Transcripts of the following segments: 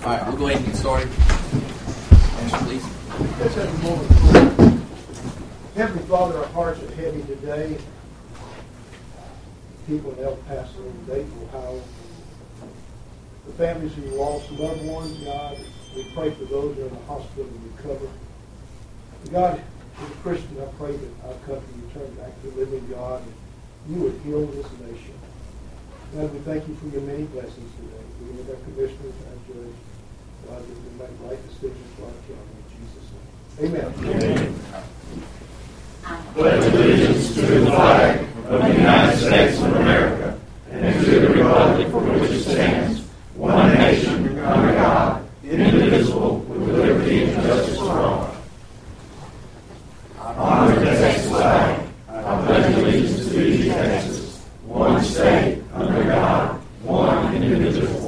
All right, we'll go ahead and get started. Pastor, please. Let's have a moment of prayer. Heavenly Father, our hearts are heavy today. People in El Paso and Dayton, Ohio. The families who lost loved ones, God, we pray for those who are in the hospital and recover. God, as a Christian, I pray that our country return back to the living God, and you would heal this nation. God, we thank you for your many blessings today. We with our commissioners, our judge, God, that we make right decisions for our county. In Jesus' name. Amen. Pledge allegiance to the flag of the United States of America and to the republic for which it stands, one nation, under God, indivisible, with liberty and justice for all. Honor the Texas flag. I pledge allegiance to these Texas, one state, under God, one indivisible.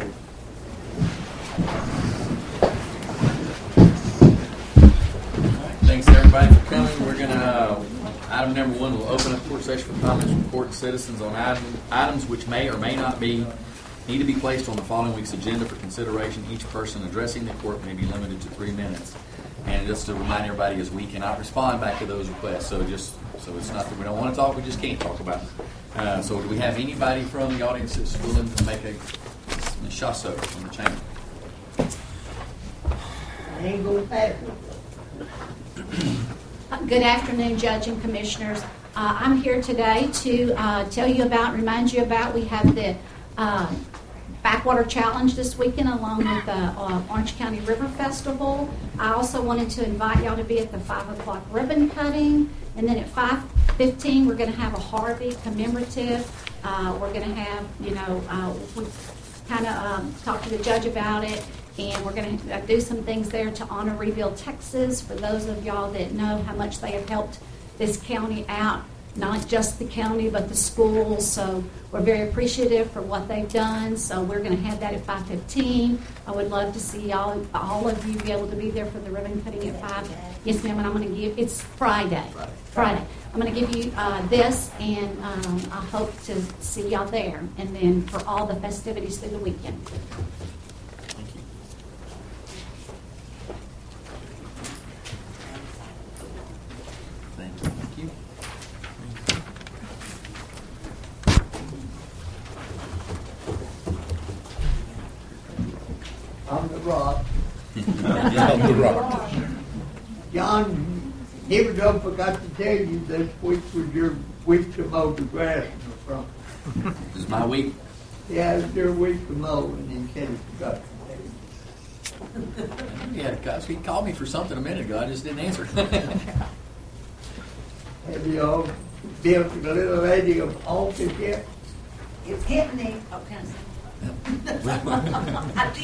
Thanks everybody for coming. We're going to, item number 1, we'll open up court session for comments from court citizens on items which may or may not need to be placed on the following week's agenda for consideration. Each person addressing the court may be limited to 3 minutes. And just to remind everybody, is we cannot respond back to those requests. So it's not that we don't want to talk, we just can't talk about it. So do we have anybody from the audience that's willing to make a chasso from the chamber? Ain't gonna pass it. Good afternoon, Judge and Commissioners. I'm here today to remind you about, we have the Backwater Challenge this weekend along with the Orange County River Festival. I also wanted to invite y'all to be at the 5 o'clock ribbon cutting. And then at 5:15, we're going to have a Harvey commemorative. We're going to have, we kind of talked to the judge about it. And we're going to do some things there to honor Rebuild Texas for those of y'all that know how much they have helped this county out, not just the county but the schools. So we're very appreciative for what they've done. So we're going to have that at 5:15. I would love to see all of you be able to be there for the ribbon cutting at 5. Yes, ma'am, and I'm going to give, it's Friday. I'm going to give you this, and I hope to see y'all there. And then for all the festivities through the weekend. I'm the rock. The Rock. John, never done forgot to tell you this week was your week to mow the grass in the front. This is my week. Yeah, it was your week to mow, and he said he forgot to tell you. Yeah, guys, he called me for something a minute ago. I just didn't answer. Have you all built a little lady of office yet? It's getting there. Oh, can I say? I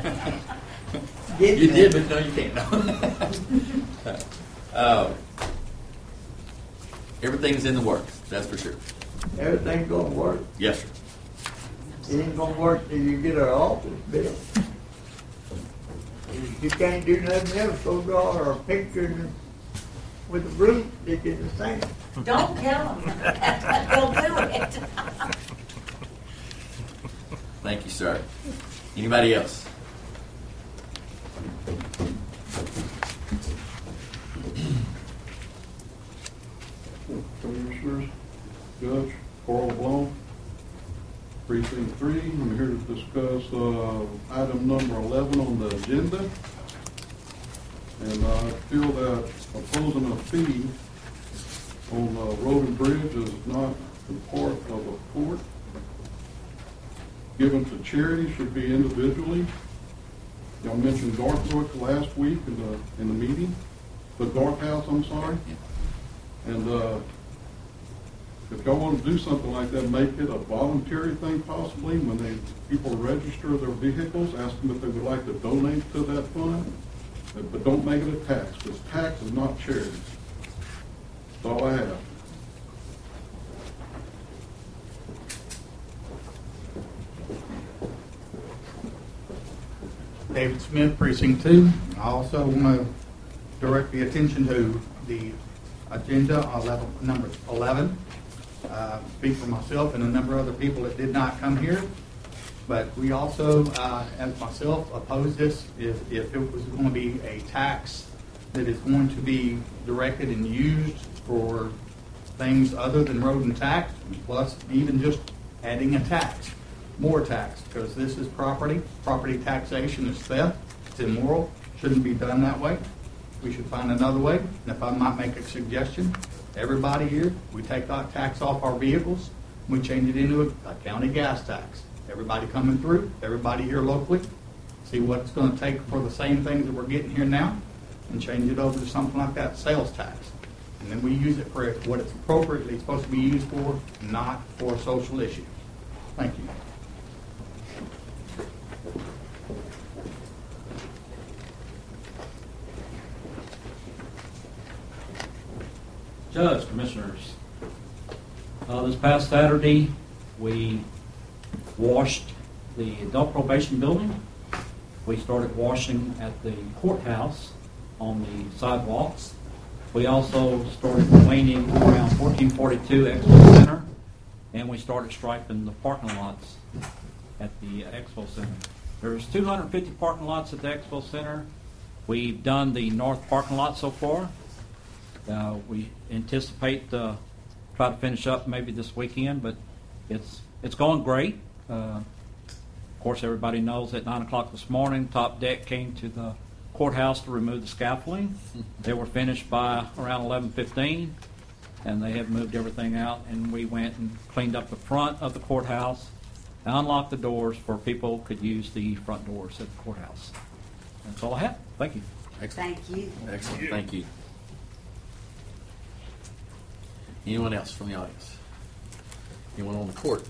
did. You did, but no, you can't. No. Everything's in the works, that's for sure. Everything's going to work. Yes, sir. It ain't going to work till you get our office built. You can't do nothing else, go draw her a picture with a broomstick in the sand. Don't tell them. Don't do it. Thank you, sir. Anybody else? Commissioners, Judge Carl Blum, Precinct 3. I'm here to discuss item number 11 on the agenda. And I feel that imposing a fee on road and bridge is not the part of a court. Given to charity should be individually. Y'all mentioned Garthbrook last week in the meeting, the Garth House, I'm sorry. And if y'all want to do something like that, make it a voluntary thing possibly. When people register their vehicles, ask them if they would like to donate to that fund, but don't make it a tax, because tax is not charity. That's all I have. David Smith, Precinct 2. I also want to direct the attention to the agenda, number 11. Speak for myself and a number of other people that did not come here. But we also, as myself, oppose this if it was going to be a tax that is going to be directed and used for things other than road and tax, plus even just adding a tax, more tax, because this is property. Property taxation is theft. It's immoral. Shouldn't be done that way. We should find another way. And if I might make a suggestion, everybody here, we take that tax off our vehicles, we change it into a county gas tax. Everybody coming through, everybody here locally, see what it's going to take for the same things that we're getting here now, and change it over to something like that, sales tax. And then we use it for what it's appropriately supposed to be used for, not for social issues. Thank you. Judge, Commissioners, this past Saturday, we washed the adult probation building. We started washing at the courthouse on the sidewalks. We also started cleaning around 1442 Expo Center, and we started striping the parking lots at the Expo Center. There's 250 parking lots at the Expo Center. We've done the north parking lot so far. We anticipate try to finish up maybe this weekend, but it's going great. Of course, everybody knows at 9 o'clock this morning, Top Deck came to the courthouse to remove the scaffolding. They were finished by around 11:15, and they have moved everything out, and we went and cleaned up the front of the courthouse, unlocked the doors for people could use the front doors at the courthouse. That's all I have. Thank you. Excellent. Thank you. Excellent. Thank you. Anyone else from the audience? Anyone on the court?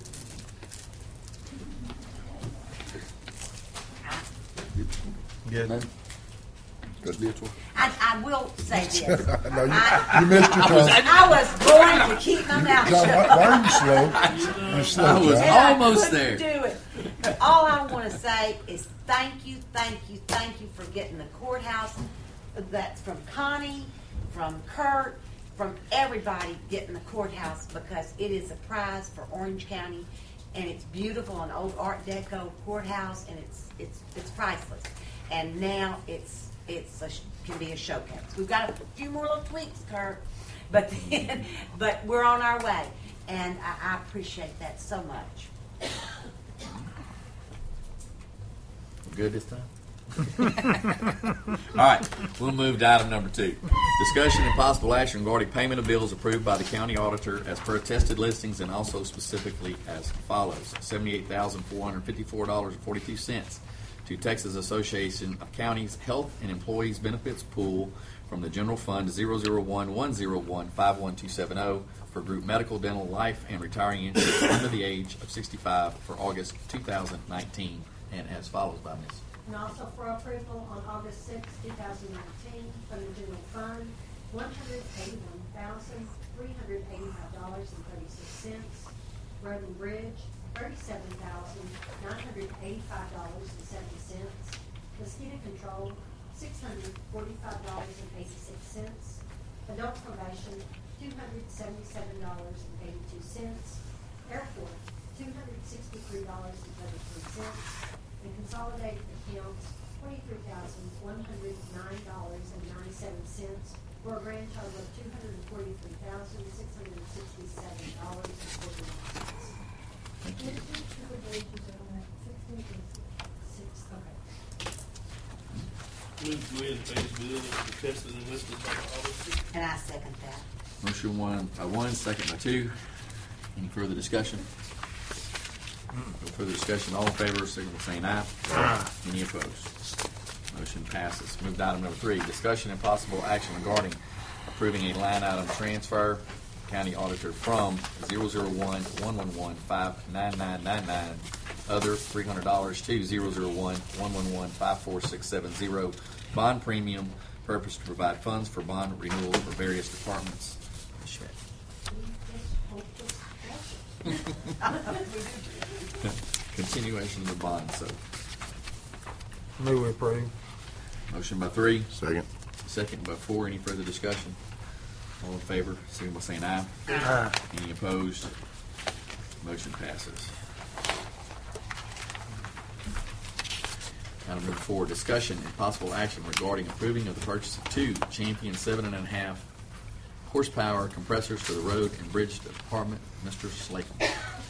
Good. None? Good deal. I will say this. No, you missed your turn. I was going to keep my mouth John, shut. why are you slow? You're slow, I was John. And I almost couldn't there. do it. All I want to say is thank you for getting the courthouse. That's from Connie, from Kurt, from everybody getting the courthouse, because it is a prize for Orange County, and it's beautiful, an old Art Deco courthouse, and it's priceless. And now can be a showcase. We've got a few more little tweaks, Kurt, but we're on our way, and I appreciate that so much. Good this time? All right, we'll move to item number 2. Discussion and possible action regarding payment of bills approved by the county auditor as per attested listings, and also specifically as follows. $78,454.42 to Texas Association of Counties Health and Employees Benefits Pool from the General Fund 001-101-51270 for group medical, dental, life, and retiring insurance under the age of 65 for August 2019, and as follows by Ms. And also for approval on August 6, 2019, from the general fund, $181,385.36. Road and Bridge, $37,985.70. Mosquito Control, $645.86. Adult Probation, $277.82. Airport, $263.33. And consolidated accounts, $23,109.97, for a grand total of $243,667.49. Thank you. Move to go ahead and pay the bill as attested and listed by the auditor. And I second that. Motion by 1, second by 2. Any further discussion? No further discussion. All in favor, signal by saying aye. Aye. Any opposed? Motion passes. Move to item number 3. Discussion and possible action regarding approving a line item transfer, county auditor, from 001-111-59999, other $300 to 001-111-54670, bond premium, purpose to provide funds for bond renewal for various departments. Continuation of the bond. So, Move we approve. motion by 3, Second. second by 4. Any further discussion? All in favor, signal by saying aye. Aye. Any opposed? Motion passes. Item number 4, discussion and possible action regarding approving of the purchase of 2 Champion 7.5 horsepower compressors for the road and bridge department. Mr. Slakem.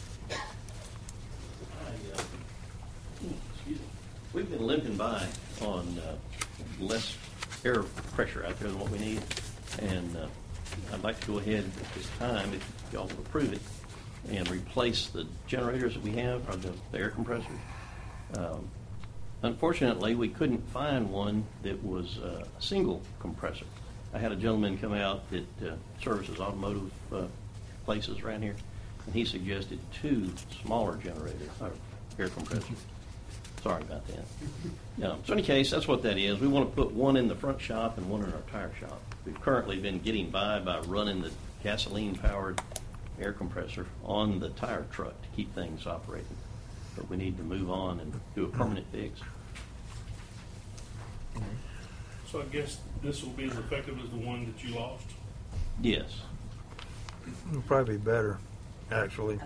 We've been limping by on less air pressure out there than what we need, and I'd like to go ahead at this time, if y'all will approve it, and replace the generators that we have, or the air compressors. Unfortunately, we couldn't find one that was a single compressor. I had a gentleman come out that services automotive places around here, and he suggested 2 smaller generators, or air compressors. Sorry about that. So in any case, that's what that is. We want to put one in the front shop and one in our tire shop. We've currently been getting by running the gasoline-powered air compressor on the tire truck to keep things operating. But we need to move on and do a permanent fix. So I guess this will be as effective as the one that you lost? Yes. It'll probably be better, actually.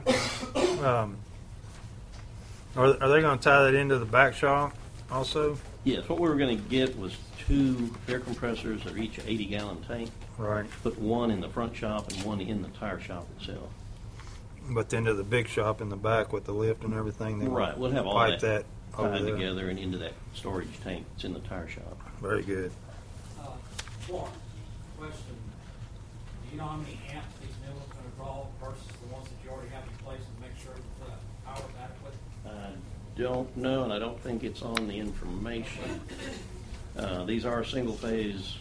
Are they going to tie that into the back shop also? Yes. What we were going to get was 2 air compressors that are each 80-gallon tank. Right. Put one in the front shop and one in the tire shop itself. But then to the big shop in the back with the lift and everything, they Right. We'll have all pipe that over tied there. together and into that storage tank that's in the tire shop. Very good. Warren, question. Do you know how many amps these new ones are going to draw versus the ones that you already have in place and make sure that the power is adequate? I don't know, and I don't think it's on the information. These are single-phase.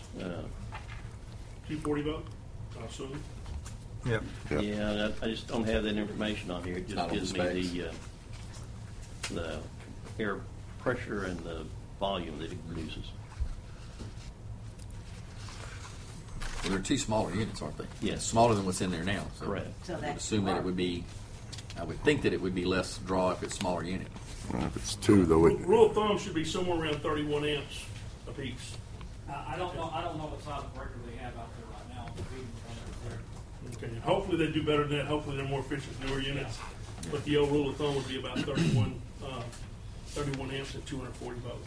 240 volt, I assume? Yep. Yeah, I just don't have that information on here. It just Not on gives the me the air pressure and the volume that it produces. Well, they're 2 smaller units, aren't they? Yes. Smaller than what's in there now. So Correct. So I would that's assume that it would be, I would think that it would be less draw if it's smaller unit. Well, if it's 2, though, Rule of thumb should be somewhere around 31 amps apiece. I don't know what size breaker they have out there right now. The feeding one there. Okay. Hopefully they do better than that. Hopefully they're more efficient, newer units. But the old rule of thumb would be about 31 amps at 240 volts.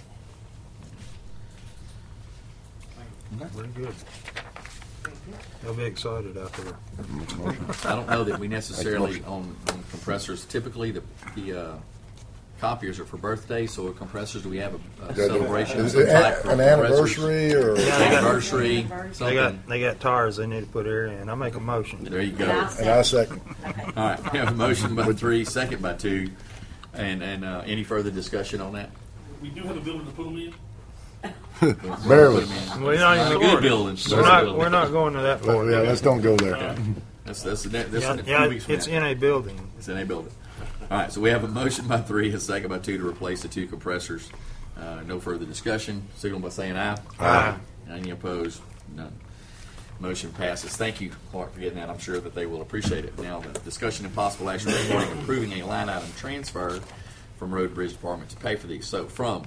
very good. They'll be excited out there. I don't know that we necessarily, on compressors, typically the copiers are for birthdays, so with compressors, do we have a celebration of Is some it type for an compressors? anniversary or? Anniversary, something. They got tires they need to put air in. I make a motion. There you go. And I second. All right, we have a motion by 3, second by 2, and any further discussion on that? We do have a building to put them in. Barely. We're not even good building. We're not going to that part. Yeah, let's don't go there. That's a few Yeah, weeks from it's now. in a building. It's in a building. All right, so we have a motion by 3, a second by 2 to replace the 2 compressors. No further discussion. Signal by saying aye. Aye. Any opposed? None. Motion passes. Thank you, Clark, for getting that. I'm sure that they will appreciate it. Now, the discussion and possible action regarding approving a line item transfer from Road and Bridge Department to pay for these. So from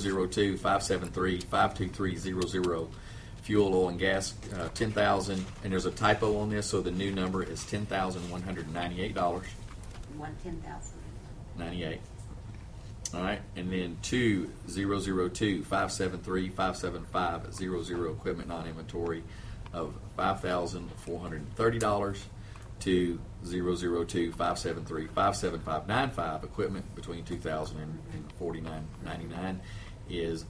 002-573-52300, fuel, oil, and gas, $10,000. And there's a typo on this, so the new number is $10,198. 110,000. All right, and then 2-002-573-575-00 equipment non-inventory of $5,430 to 002-573-57595 equipment between $2,000 and $49.99 is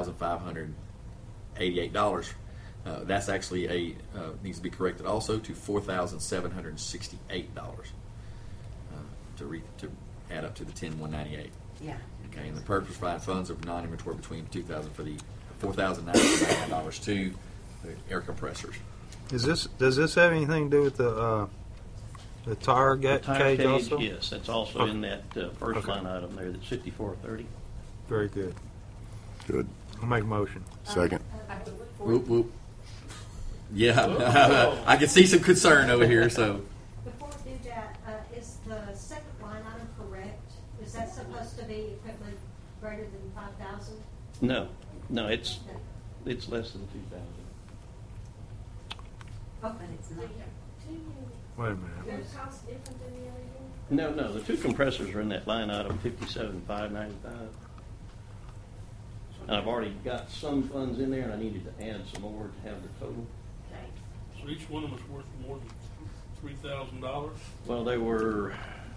$4,588. That's actually needs to be corrected also to $4,768 to add up to the 10,198. Yeah. Okay, and the purpose provided funds of non-inventory between $2,000 for the $4,999 to the air compressors. Does this have anything to do with the tire Tire cage also? Yes, that's also in that first line item there. That's 5430. Very good. Good. I'll make a motion. Second. Whoop whoop. Yeah, I can see some concern over here. So Before we do that, is the second line item correct? Is that supposed to be equipment greater than 5,000? No, it's less than 2,000. Oh, but it's not. Wait a minute. Their cost different than the other unit? No, the 2 compressors are in that line item 57,595. And I've already got some funds in there, and I needed to add some more to have the total. So each one of them is worth more than $3,000? Well, they were,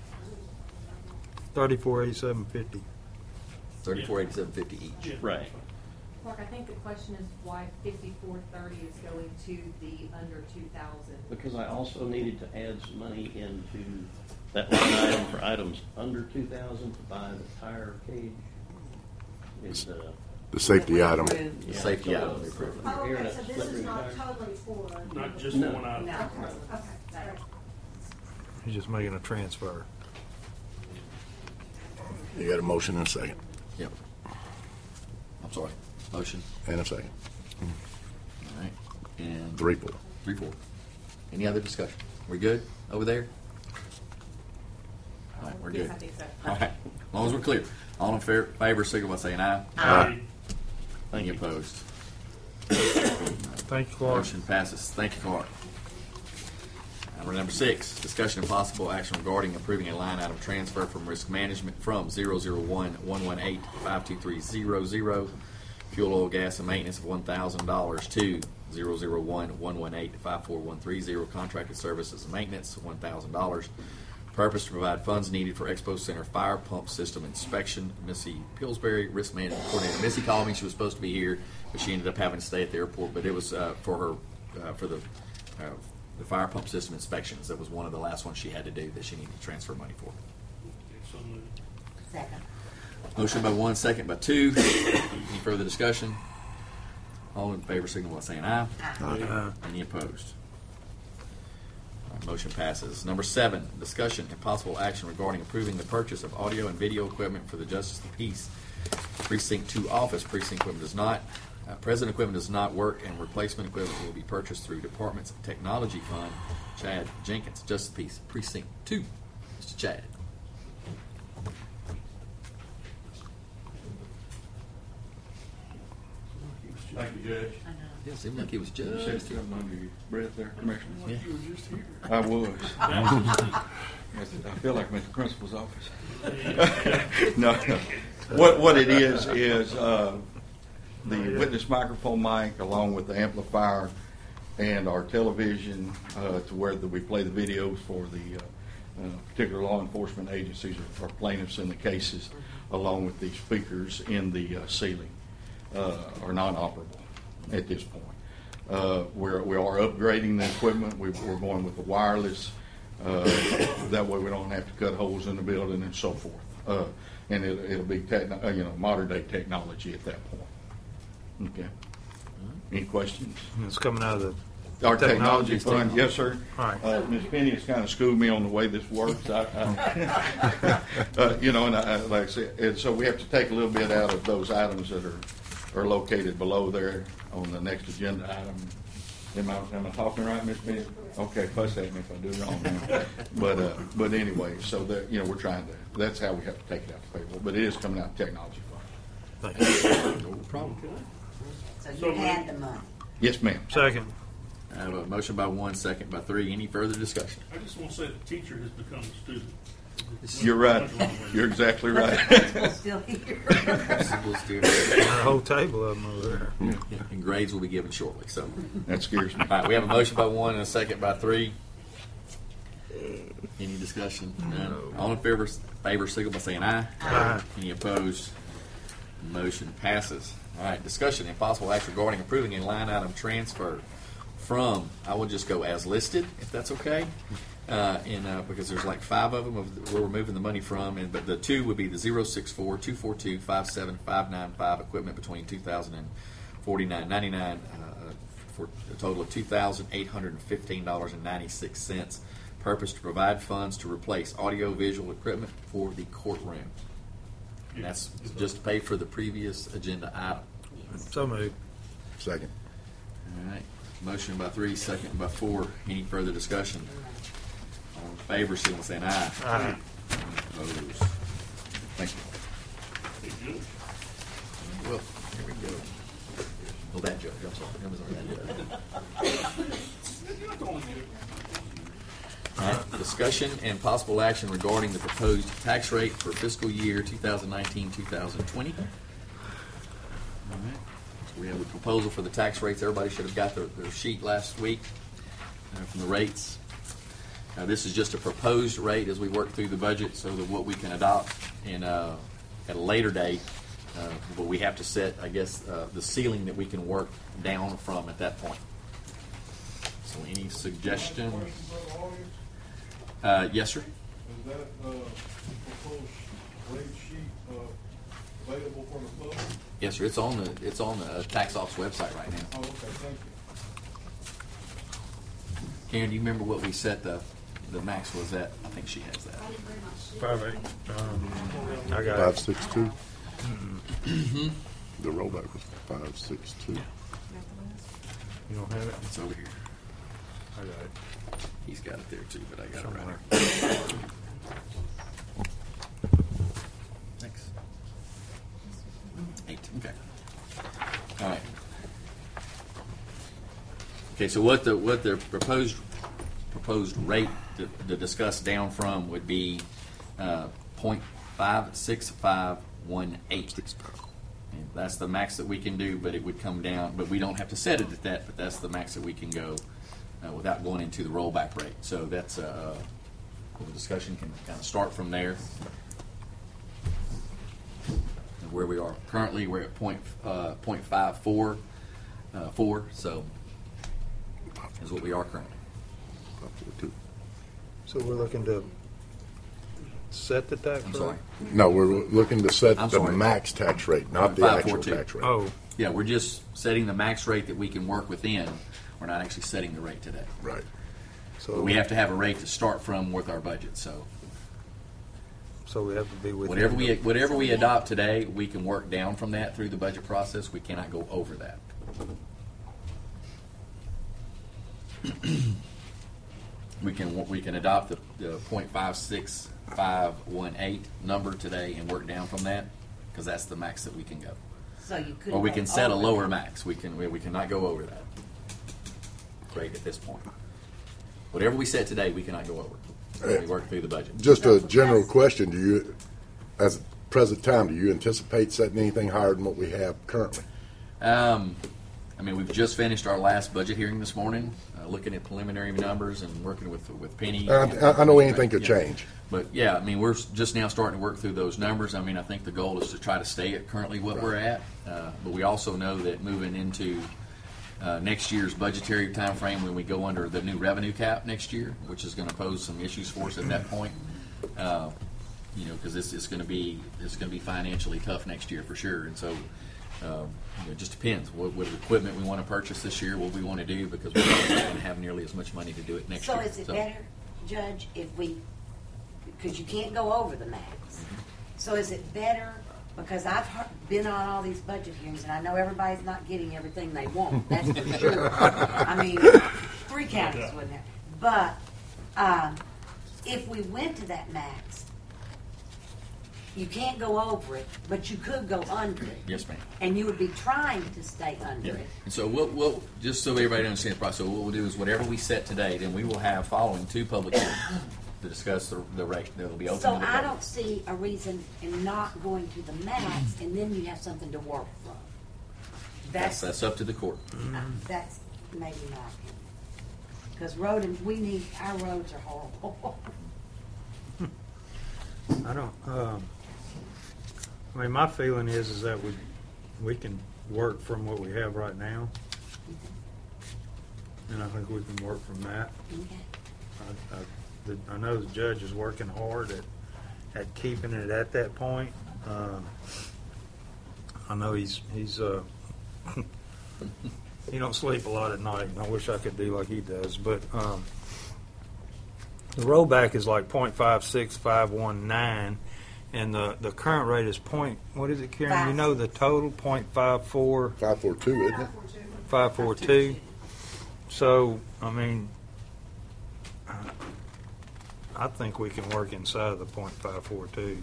$34,8750. $34,8750 each. right. Clark, I think the question is why 5430 is going to the under 2,000. Because I also needed to add some money into that line item for items under 2,000 to buy the tire cage. It's, The safety item. The safety item. we approved. Oh, okay, so this is not totally for. Not just No. one item? Okay, okay. He's just making a transfer. You got a motion and a second. Yep. I'm sorry. Motion. And a second. All right. And 3-4. 3-4. Any other discussion? We good over there? All right, we're good. Yes, I think so. All right. As long as we're clear. All in favor, signal by saying aye. Aye. Any opposed? Thank you, Clark. Motion passes. Thank you, Clark. Item number 6, discussion and possible action regarding approving a line item transfer from risk management from 001-118-52300, fuel, oil, gas, and maintenance of $1,000 to 001-118-54130, contracted services and maintenance of $1,000. Purpose to provide funds needed for Expo Center fire pump system inspection. Missy Pillsbury, risk management coordinator. Missy called me. She was supposed to be here, but she ended up having to stay at the airport. But it was for her for the fire pump system inspections. That was one of the last ones she had to do that she needed to transfer money for. So moved. Second. Motion by 1, second by 2. Any further discussion? All in favor, signal by saying aye. Any opposed? Motion passes. Number 7, discussion and possible action regarding approving the purchase of audio and video equipment for the Justice of the Peace Precinct 2 office. Precinct equipment does not, present equipment does not work, and replacement equipment will be purchased through Department's Technology Fund. Chad Jenkins, Justice of the Peace Precinct 2. Mr. Chad. Thank you, Judge. Yeah, seemed like he was You said just. something under your breath there, Commissioner. Yeah. You were just here. I was. I feel like I'm at the principal's office. No. What it is the witness microphone mic along with the amplifier and our television to where we play the videos for the particular law enforcement agencies or plaintiffs in the cases, along with the speakers in the ceiling, are non-operable at this point. We are upgrading the equipment. We're going with the wireless. That way we don't have to cut holes in the building and so forth. And it'll be modern day technology at that point. Okay. Any questions? It's coming out of Our technology fund, yes, sir. All right. Ms. Penny has kind of schooled me on the way this works. Like I said, and so we have to take a little bit out of those items that are located below there on the next agenda item. Am I talking right, Ms. Penny? Okay, fuss at me if I do wrong. But anyway, so that we're trying to. That's how we have to take it out the payroll. But it is coming out of technology fund. Thank you. No problem. So you had the money. Yes, ma'am. Second. I have a motion by 1, second by 3. Any further discussion? I just want to say the teacher has become a student. You're right. You're exactly right. Still here. A whole table of them over there. And grades will be given shortly. So, That scares me. all right, we have a motion by 1 and a second by 3. Any discussion? None. All in favor signal by saying aye. Aye. Any opposed? Motion passes. All right, discussion and possible act regarding approving a line item transfer from, I will just go as listed, if that's okay. Because there's like 5 of them where we're moving the money from, but the 2 would be the 064-242-57595 equipment between $2,000 and $49.99 for a total of $2,815.96. Purpose to provide funds to replace audio-visual equipment for the courtroom. And that's just to pay for the previous agenda item. So moved. Second. All right. Motion by 3, second by 4. Any further discussion? All in favor, signal by saying aye. Aye. Opposed? Thank you. Well, here we go. Well, that judge. I'm sorry. That was on that judge. All right. Discussion and possible action regarding the proposed tax rate for fiscal year 2019-2020. We have a proposal for the tax rates. Everybody should have got their sheet last week from the rates. Now, this is just a proposed rate as we work through the budget, so that what we can adopt in at a later date. But we have to set, I guess, the ceiling that we can work down from at that point. So, any suggestions? Yes, sir. Is that proposed rate sheet available for the public? Yes, sir. It's on the tax office website right now. Oh, okay, thank you. Karen, do you remember what we set the max was at? I think she has that. 5.8. I got 5.62. The rollback was 5.62. You don't have it? It's over here. I got it. He's got it there too, but I got Somewhere. it right here. Thanks. 8. Okay. All right. Okay. So what the proposed rate to discuss down from would be 0.56518. And that's the max that we can do, but it would come down. But we don't have to set it at that. But that's the max that we can go without going into the rollback rate. So that's the discussion can kind of start from there. And where we are currently, we're at 0.54. So is what we are currently. So we're looking to set the tax rate? I'm sorry. No, we're looking to set I'm the sorry. max tax rate, not the actual 542. tax rate. Oh, Yeah, we're just setting the max rate that we can work within. We're not actually setting the rate today. Right. so But we have to have a rate to start from with our budget. So we have to be within. whatever we adopt today, we can work down from that through the budget process. We cannot go over that. We can adopt the 0.56518 number today and work down from that because that's the max that we can go. So you could. Or we can set a lower max. We cannot go over that rate at this point. Whatever we set today, we cannot go over. We work through the budget. Just a general question, do you, as present time, do you anticipate setting anything higher than what we have currently? I mean, we've just finished our last budget hearing this morning, looking at preliminary numbers and working with Penny. I know anything could change. But yeah, I mean, we're just now starting to work through those numbers. I mean, I think the goal is to try to stay at currently what we're at. But we also know that moving into next year's budgetary time frame, when we go under the new revenue cap next year, which is going to pose some issues for us at that point. Because it's going to be financially tough next year for sure. And so it just depends what equipment we want to purchase this year, what we want to do, because we're not going to have nearly as much money to do it next year. So is it better, Judge, because you can't go over the max. So is it better, because I've been on all these budget hearings, and I know everybody's not getting everything they want, that's for sure. I mean, 3 counties wouldn't have. But if we went to that max, you can't go over it, but you could go under it. Yes, ma'am. And you would be trying to stay under it. And so we'll just so everybody understands the process, so what we'll do is whatever we set today, then we will have following 2 public hearings to discuss the rate that will be open So to the I public. don't see a reason in not going to the max, and then you have something to work from. That's up to the court. That's maybe my opinion. Because our roads are horrible. I don't. I mean, my feeling is that we can work from what we have right now, and I think we can work from that. I know the judge is working hard at keeping it at that point. I know he's he don't sleep a lot at night, and I wish I could do like he does. But the rollback is like 0.56519. And the current rate is what is it, Karen? You know the total, 0.54? 542, isn't it? 542. So, I mean, I think we can work inside of the 0.542.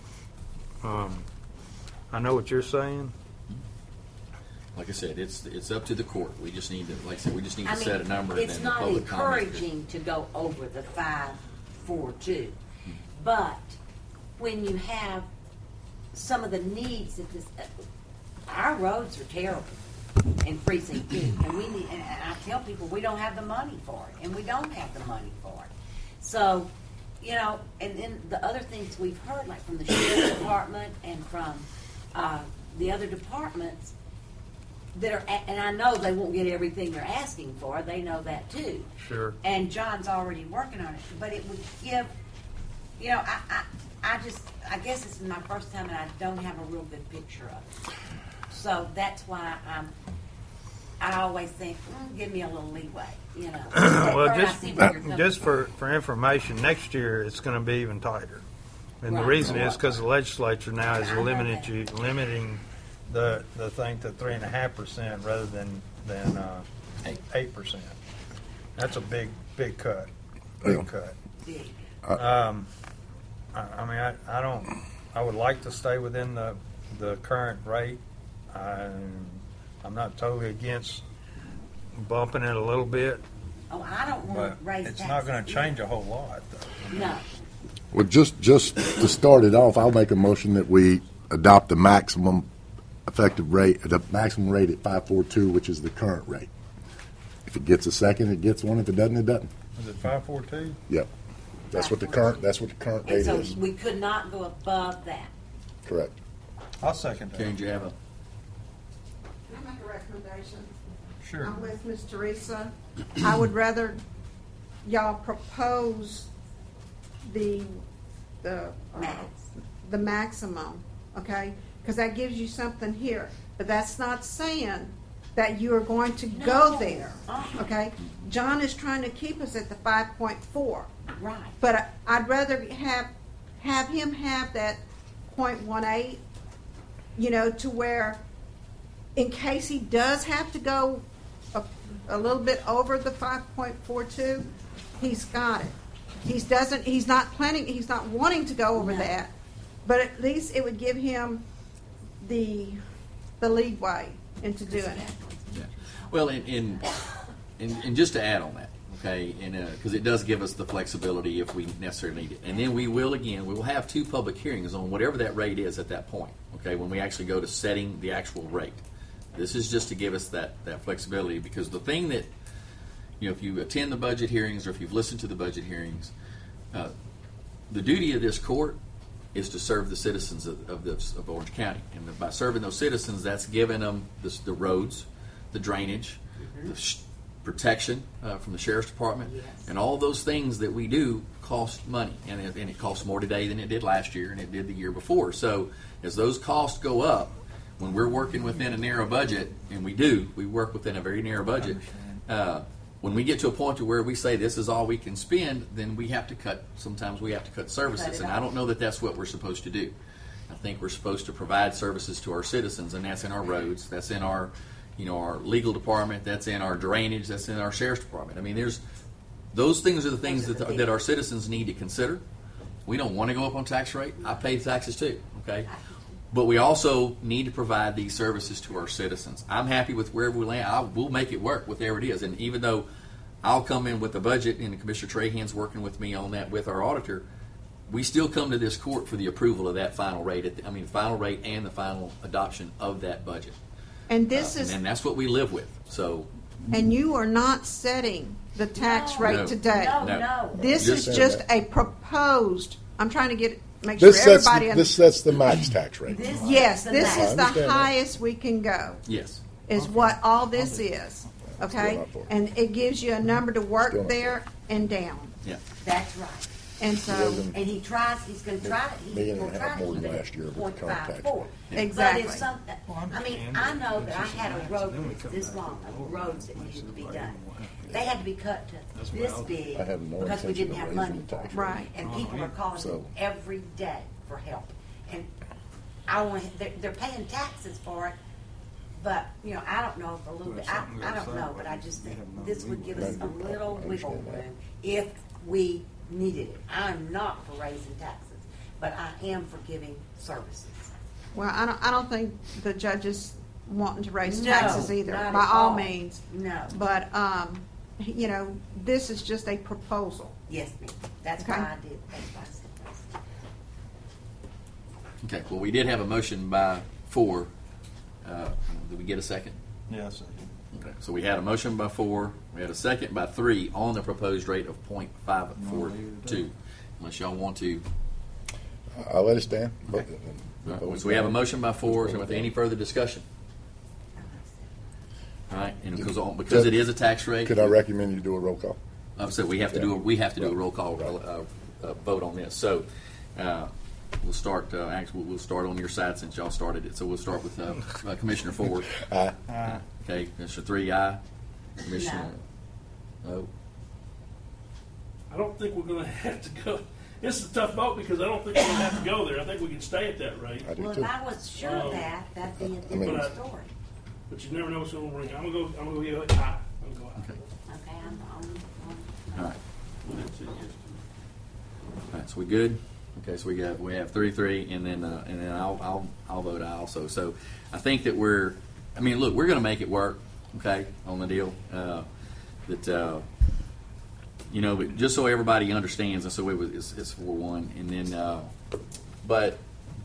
I know what you're saying. Like I said, it's up to the court. We just need to, like I said, to set a number. It's and then not the public comment. encouraging to go over the 542, but when you have some of the needs that our roads are terrible. in precinct 2. And we need, and I tell people we don't have the money for it, and we don't have the money for it. So, you know, and then the other things we've heard, like from the sheriff's department and from the other departments that are, and I know they won't get everything they're asking for. They know that too. Sure. And John's already working on it, but it would give, you know, I guess this is my first time and I don't have a real good picture of it. So that's why I always think, give me a little leeway, you know. Well, just for information, next year it's going to be even tighter. And the reason is because the legislature now is limiting the thing to 3.5% rather than 8%. That's a big cut. Big cut. I mean, I would like to stay within the current rate. I'm not totally against bumping it a little bit. Oh, I don't want to raise taxes. It's not going to change a whole lot, though. No. Well, just to start it off, I'll make a motion that we adopt the maximum effective rate, the maximum rate at 5.42, which is the current rate. If it gets a second, it gets one. If it doesn't, it doesn't. Is it 5.42? Yep. That's what the current rate so is. we could not go above that. Correct. I'll second that. Karen, do you have a? Can I make a recommendation? Sure. I'm with Ms. Teresa. I would rather y'all propose the maximum, okay? Because that gives you something here. But that's not saying that you are going to go there, okay? John is trying to keep us at the 5.4. Right. But I'd rather have him have that 0.18, you know, to where in case he does have to go a little bit over the 5.42, he's got it. He's not wanting to go over that, but at least it would give him the leadway into doing it. Yeah. Well, and just to add on that, okay, because it does give us the flexibility if we necessarily need it. And then we will have 2 public hearings on whatever that rate is at that point, okay, when we actually go to setting the actual rate. This is just to give us that flexibility, because the thing that, you know, if you attend the budget hearings or if you've listened to the budget hearings, the duty of this court is to serve the citizens of Orange County. And by serving those citizens, that's giving them the roads, the drainage, the protection from the sheriff's department, and all those things that we do cost money. And it costs more today than it did last year and it did the year before. So as those costs go up, when we're working within a narrow budget, and we work within a very narrow budget, when we get to a point to where we say this is all we can spend, then sometimes we have to cut services. And I don't know that that's what we're supposed to do. I think we're supposed to provide services to our citizens, and that's in our roads, that's in our, our legal department, that's in our drainage, that's in our sheriff's department. I mean, those things are the things that our citizens need to consider. We don't want to go up on tax rate. I pay taxes too, okay? But we also need to provide these services to our citizens. I'm happy with wherever we land. We'll make it work, whatever it is. And even though I'll come in with the budget, and Commissioner Trahan's working with me on that with our auditor, we still come to this court for the approval of that final rate. Final rate and the final adoption of that budget. And and that's what we live with. So. And you are not setting the tax rate today. No. This is just a proposed. I'm trying to make sure everybody understands. This sets the max tax rate. This is the highest we can go. Yes. Is what all this is. Okay? And it gives you a number to work there and down. Yeah. That's right. And so, and he's going to try it. He's going to try to keep it at 0.54. Exactly. But if I know that I had a road that was this long of roads that needed to be done. They had to be cut to this big because we didn't have money for it. Right. And people are calling every day for help. And they're paying taxes for it. But, I don't know if a little bit, I don't know, but I just think this would give us a little wiggle room if we needed it. I'm not for raising taxes, but I am for giving services. Well, I don't think the judge is wanting to raise taxes either, by all means. No. But, this is just a proposal. Yes, ma'am. That's why I did. That's why I said this. Okay. Well, we did have a motion by 4. Did we get a second? Yes. Okay, so we had a motion by 4, we had a second by 3 on the proposed rate of .542. Unless y'all want to. I'll let it stand. All right, so we have a motion by 4. So with any further discussion? All right, and because it is a tax rate. Could I recommend you do a roll call? So we have to do a roll call vote on this. So we'll start. Actually, we'll start on your side since y'all started it. So we'll start with Commissioner Ford. Aye. Okay, Commissioner 3, aye. Commissioner. No. I don't think we're going to have to go. It's a tough vote because I don't think we're going to have to go there. I think we can stay at that rate. Well, if I was sure of that, that'd be a different story. But you never know what's going to bring. I'm going to give it high. I'm going to go high. Okay, All right. All right, so we good? Okay, so we have 3-3, and then I'll vote aye also. So I think that we're going to make it work. Okay, on the deal but just so everybody understands, and so it's 4-1, and then but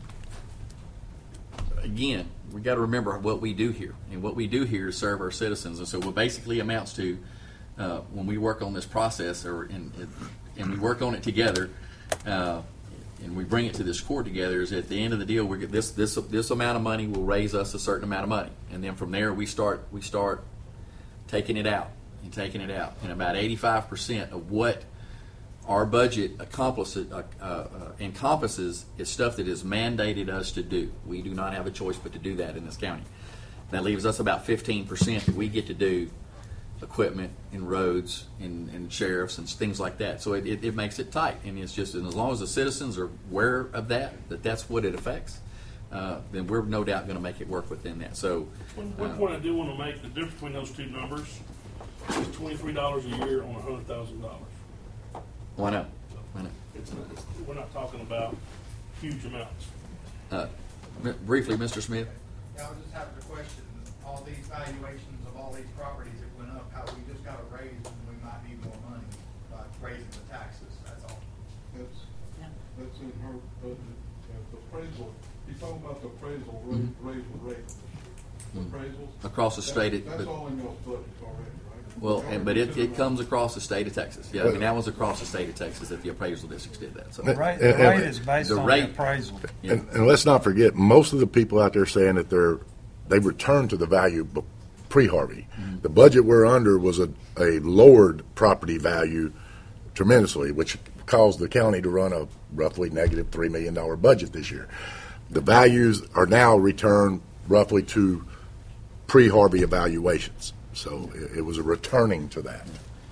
again, we got to remember what we do here, and what we do here is serve our citizens, and so what basically amounts to when we work on this process, and we work on it together, and we bring it to this court together, is at the end of the deal, we get this amount of money will raise us a certain amount of money, and then from there we start taking it out, and about 85% of what our budget encompasses is stuff that is mandated us to do. We do not have a choice but to do that in this county. That leaves us about 15% that we get to do equipment and roads and sheriffs and things like that. So it makes it tight, and it's just, and as long as the citizens are aware of that's what it affects, then we're no doubt going to make it work within that. So one point I do want to make, the difference between those two numbers is $23 a year on $100,000. Why not? We're not talking about huge amounts. Briefly, Mr. Smith. Yeah, I was just having a question. All these valuations of all these properties that went up, how we just got a raise and we might need more money by raising the taxes. That's all. That's in her budget. The appraisal. He's talking about the appraisal rate. Appraisals Across the state. That's all in your budget already, right? Well, but it comes across the state of Texas. Yeah, I mean, that was across the state of Texas that the appraisal districts did that. So The rate is based on the appraisal. Yeah. And let's not forget, most of the people out there saying that they returned to the value pre-Harvey. Mm-hmm. The budget we're under was a lowered property value tremendously, which caused the county to run a roughly negative $3 million budget this year. The values are now returned roughly to pre-Harvey evaluations. So it was a returning to that.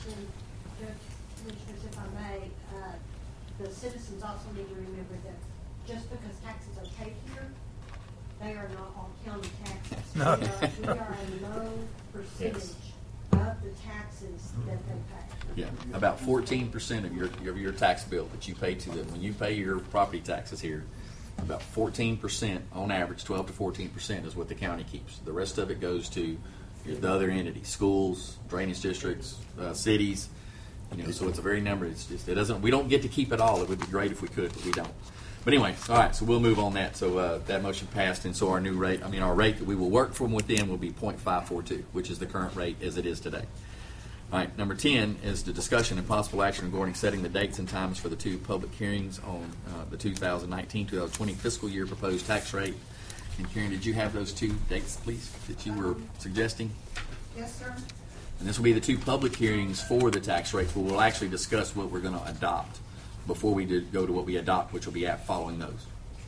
Commissioners, if I may, the citizens also need to remember that just because taxes are paid here, they are not all county taxes. No. We are a low percentage of the taxes that they pay. Yeah, about 14% of your tax bill that you pay to them when you pay your property taxes here. About 14% on average, 12 to 14% is what the county keeps. The rest of it goes to the other entities, schools, drainage districts, cities. So it's a very number. It's just we don't get to keep it all. It would be great if we could, but we don't. But anyway, all right. So we'll move on that. So that motion passed, and so our new rate, our rate that we will work from within will be .542, which is the current rate as it is today. All right. Number 10 is the discussion and possible action regarding setting the dates and times for the two public hearings on the 2019-2020 fiscal year proposed tax rate. And Karen, did you have those two dates, please, that you were suggesting? Yes, sir. And this will be the two public hearings for the tax rates, where we'll actually discuss what we're going to adopt before we go to what we adopt, which will be following those.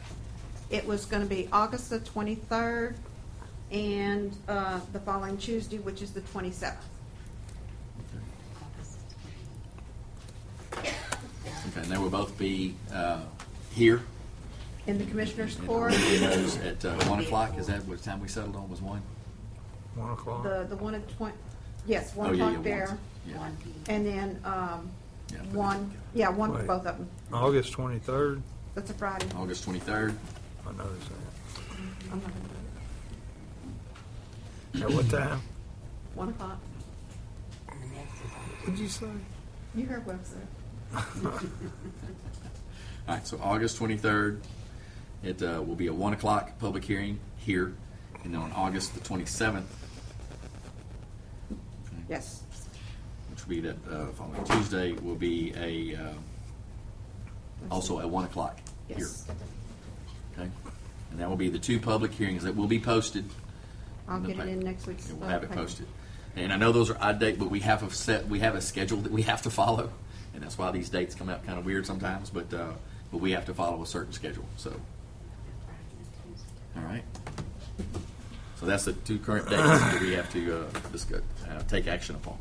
It was going to be August the 23rd and the following Tuesday, which is the 27th. Okay, and they will both be here. In the Commissioners Court. Those at 1 o'clock. Is that what time we settled on was 1? 1 o'clock. The one at 20. Yes, 1 o'clock o'clock there. Yeah. And then one for both of them. August 23rd. That's a Friday. August 23rd. I noticed that. I'm not gonna do At what time? 1 o'clock. What'd you say? You heard what I said. All right, so August 23rd, it will be a 1 o'clock public hearing here, and then on August the 27th, Yes. which will be that following Tuesday, will be also at 1 o'clock here. Yes. Okay? And that will be the 2 public hearings that will be posted. I'll get it in next week's. And we'll have it paper. posted. And I know those are odd dates, but we have a schedule that we have to follow, and that's why these dates come out kind of weird sometimes. But we have to follow a certain schedule. So, all right. So that's the 2 current dates that we have to discuss, take action upon.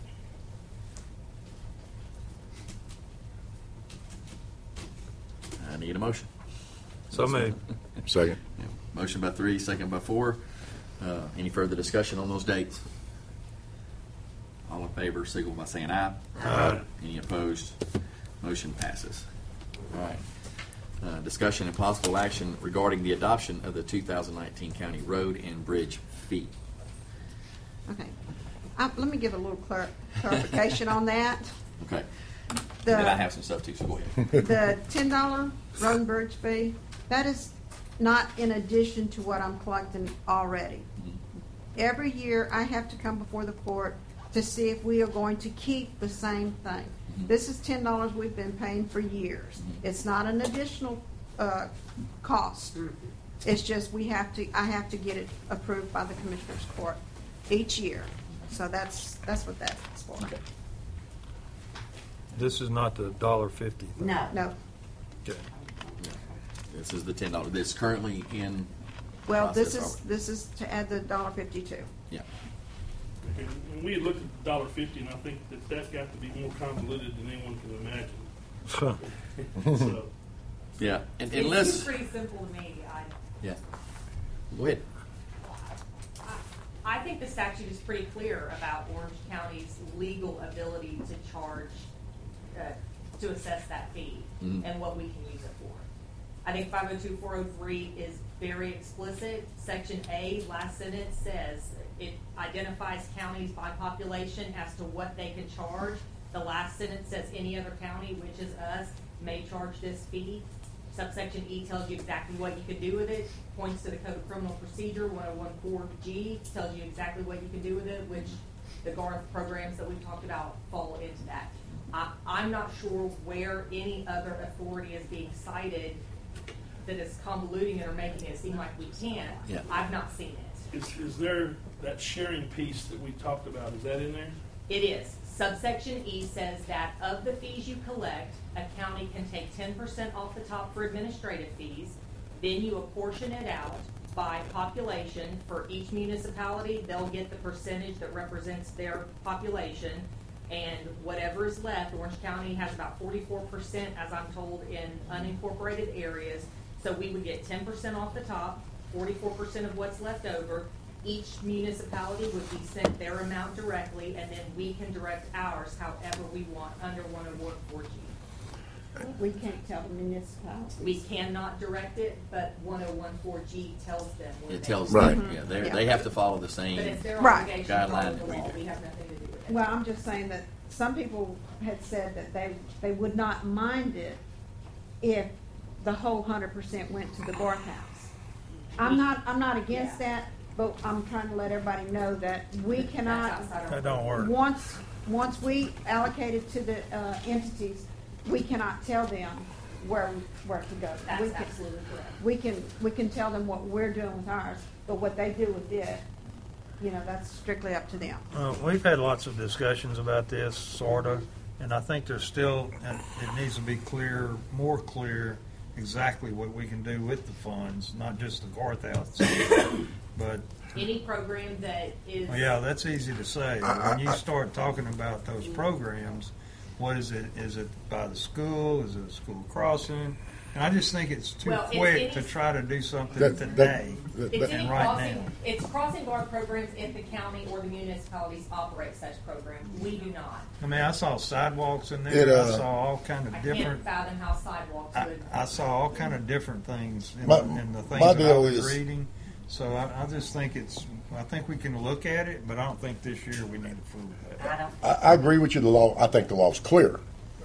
I need a motion. So moved. Second. Yeah. Motion by 3, second by 4. Any further discussion on those dates? All in favor, signal by saying aye. Aye. Any opposed? Motion passes. All right. Discussion and possible action regarding the adoption of the 2019 county road and bridge fee. Okay. Let me give a little clarification on that. Okay. The- And then I have some stuff too, so go ahead. The $10 road and bridge fee, that is not in addition to what I'm collecting already. Every year, I have to come before the court to see if we are going to keep the same thing. This is $10 we've been paying for years. It's not an additional cost. It's just I have to get it approved by the Commissioners Court each year. So that's what that's for. Okay. This is not the $1.50 thing. No. No. Okay. This is the $10 that's currently in Well, process this is to add the $1.52. Yeah. And we had looked at the $1.50, and I think that's got to be more convoluted than anyone can imagine. So, Yeah. And It unless. seems pretty simple to me. Yeah. Go ahead. I think the statute is pretty clear about Orange County's legal ability to charge, to assess that fee and what we can use it for. I think 502-403 is very explicit. Section A, last sentence says it identifies counties by population as to what they can charge. The last sentence says any other county, which is us, may charge this fee. Subsection E tells you exactly what you can do with it, points to the Code of Criminal Procedure, 101.4G, tells you exactly what you can do with it, which the GARF programs that we've talked about fall into that. I'm not sure where any other authority is being cited that is convoluting it or making it seem like we can't. Yeah. I've not seen it. is there that sharing piece that we talked about, is that in there? It is. Subsection E says that of the fees you collect, a county can take 10% off the top for administrative fees. Then you apportion it out by population. For each municipality, they'll get the percentage that represents their population. And whatever is left, Orange County has about 44%, as I'm told, in unincorporated areas. So we would get 10% off the top, 44% of what's left over. Each municipality would be sent their amount directly, and then we can direct ours however we want under 101.4G. We can't tell the municipalities. We cannot direct it, but 101.4G tells them. where It they- tells Right. them. Yeah. They have to follow the same. But it's their Right. obligation to Guideline follow that the we law. do. We have nothing to do with it. Well, I'm just saying that some people had said that they would not mind it if the whole 100% went to the Garth House. I'm not against that, but I'm trying to let everybody know that we cannot. That's outside our That don't work. Once we allocate it to the entities, we cannot tell them where to go. That's We can- absolutely correct. We can tell them what we're doing with ours, but what they do with it, that's strictly up to them. We've had lots of discussions about this, sort of, and I think there's still, it needs to be more clear, exactly what we can do with the funds, not just the Garth House, but. Any program that is. Well, yeah, that's easy to say. But when you start talking about those programs, what is it? Is it by the school? Is it a school crossing? And I just think it's too Well, it's quick any- to try to do something That- today It's any and right crossing, now. it's crossing guard programs if the county or the municipalities operate such programs. We do not. I mean, I saw sidewalks in there. It, I saw all kind of I different. can't fathom how sidewalks would. I saw all kind of different things in, My- in the things my that I deal was is- reading. So I just think I think we can look at it, but I don't think this year we need to fool with that. I agree with you. I think the law's clear.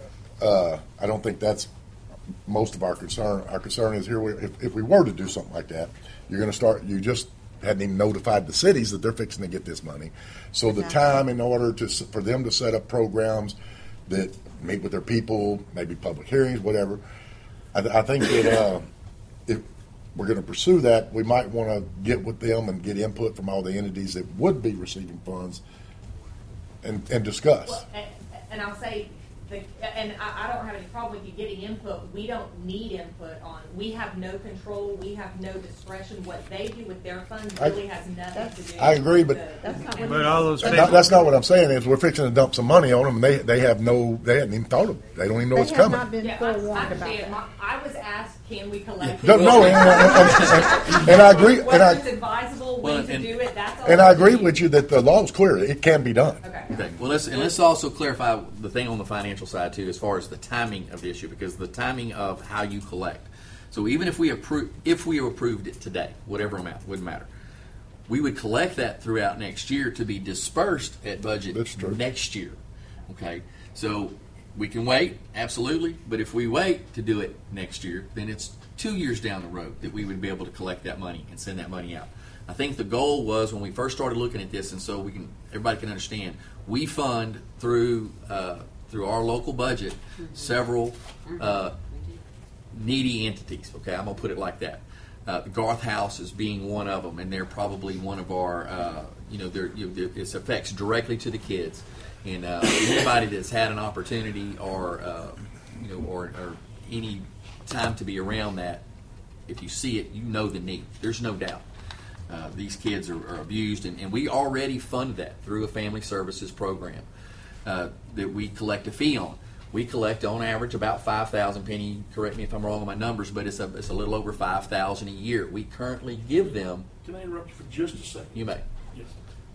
I don't think that's most of our concern. Our concern is here. If we were to do something like that, you're going to start. You just hadn't even notified the cities that they're fixing to get this money. So the time in order for them to set up programs that meet with their people, maybe public hearings, whatever, I think that if we're going to pursue that, we might want to get with them and get input from all the entities that would be receiving funds and discuss. Well, and I'll say, and I don't have any problem with you getting input. We don't need input on. We have no control. We have no discretion. What they do with their funds really has nothing to do. I agree, but all those people, that's not what I'm saying. Is we're fixing to dump some money on them, and they hadn't even thought of it. They don't even know what's coming. I was asked, can we collect? No, and I agree. Whether it's advisable when to do it, that's all. And I agree with you that the law is clear; it can be done. Okay. Well, let's also clarify the thing on the financial side too, as far as the timing of the issue, because the timing of how you collect. So even if we approved it today, whatever amount, wouldn't matter. We would collect that throughout next year to be dispersed at budget next year. Okay. So we can wait, absolutely, but if we wait to do it next year, then it's 2 years down the road that we would be able to collect that money and send that money out. I think the goal was when we first started looking at this, and so everybody can understand, we fund through our local budget several needy entities. Okay, I'm gonna put it like that. The Garth House is being one of them, and they're probably one of our. It affects directly to the kids, and anybody that's had an opportunity or any time to be around that, if you see it, you know the need. There's no doubt. These kids are abused, and we already fund that through a family services program that we collect a fee on. We collect on average about $5,000. Penny, correct me if I'm wrong on my numbers, but it's a little over $5,000 a year. We currently give them. Can I interrupt you for just a second? You may. Yes.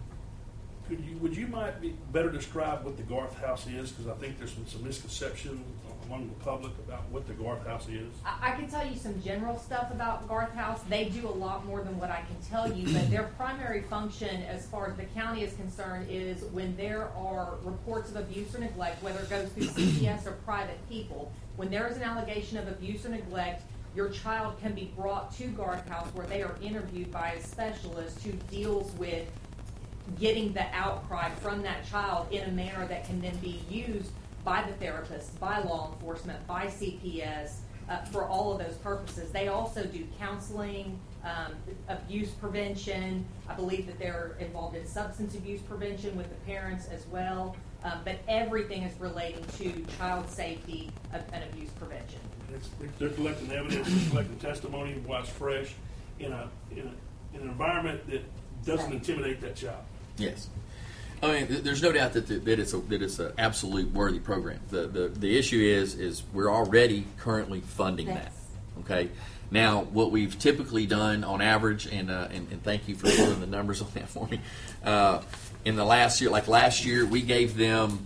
Would you might be better describe what the Garth House is? Because I think there's some misconception among the public about what the Garth House is. I can tell you some general stuff about Garth House. They do a lot more than what I can tell you, but their primary function as far as the county is concerned is when there are reports of abuse or neglect, whether it goes through CPS or private people, when there is an allegation of abuse or neglect, your child can be brought to Garth House where they are interviewed by a specialist who deals with getting the outcry from that child in a manner that can then be used by the therapist, by law enforcement, by CPS, for all of those purposes. They also do counseling, abuse prevention. I believe that they're involved in substance abuse prevention with the parents as well. But everything is relating to child safety and abuse prevention. They're collecting evidence, they're collecting testimony while it's fresh in an environment that doesn't intimidate that child. Yes. I mean, there's no doubt that it's an absolute worthy program. The issue is we're already currently funding that. Okay. Now, what we've typically done on average, and thank you for pulling the numbers on that for me. In the last year, like last year, we gave them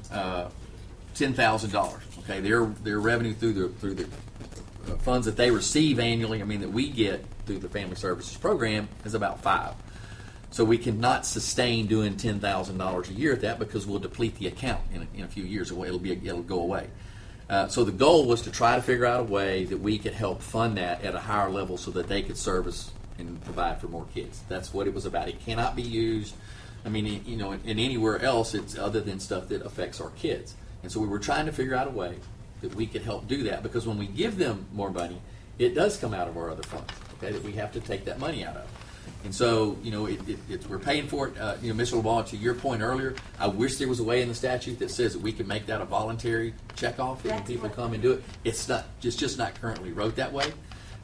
$10,000. Okay, their revenue through the funds that they receive annually. I mean, that we get through the Family Services Program is about $5,000. So we cannot sustain doing $10,000 a year at that because we'll deplete the account in a few years. It'll go away. So the goal was to try to figure out a way that we could help fund that at a higher level so that they could service and provide for more kids. That's what it was about. It cannot be used, I mean, in anywhere else it's other than stuff that affects our kids. And so we were trying to figure out a way that we could help do that because when we give them more money, it does come out of our other funds, okay, that we have to take that money out of. And so, we're paying for it. Mr. LeBlanc, to your point earlier, I wish there was a way in the statute that says that we can make that a voluntary checkoff when people come and do it. It's not. It's just not currently wrote that way.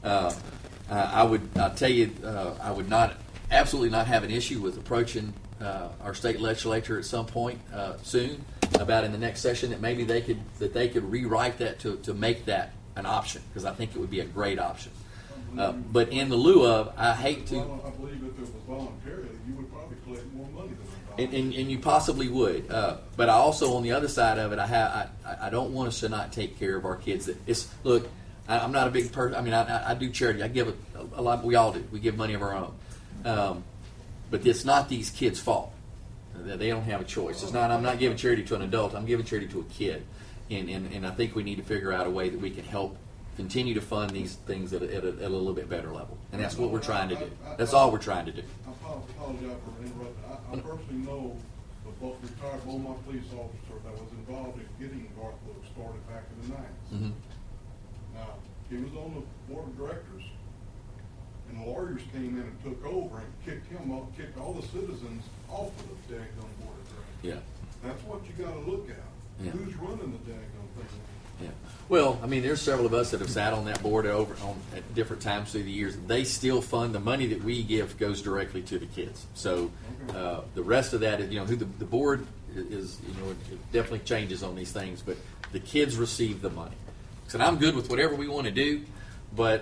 I'll tell you, I would absolutely not have an issue with approaching our state legislature at some point soon about in the next session that maybe they could rewrite that to make that an option because I think it would be a great option. But in the lieu of, I hate to. I believe if it was voluntary, you would probably collect more money than and you possibly would. But I also, on the other side of it, I don't want us to not take care of our kids. I'm not a big person. I mean, I do charity. I give a lot. We all do. We give money of our own. But it's not these kids' fault. They don't have a choice. It's not. I'm not giving charity to an adult. I'm giving charity to a kid. And I think we need to figure out a way that we can help continue to fund these things at a little bit better level. And that's what we're trying to do. That's all we're trying to do. I apologize for interrupting. I personally know the retired Beaumont police officer that was involved in getting Garthwood started back in the 90s. Mm-hmm. Now, he was on the board of directors, and the lawyers came in and took over and kicked him off, kicked all the citizens off of the daggone board of directors. Yeah. That's what you got to look at. Yeah. Who's running the daggone thing? Yeah. Well, I mean, there's several of us that have sat on that board at different times through the years. They still fund the money that we give goes directly to the kids. So the rest of that, who the board is, it definitely changes on these things, but the kids receive the money. So I'm good with whatever we want to do, but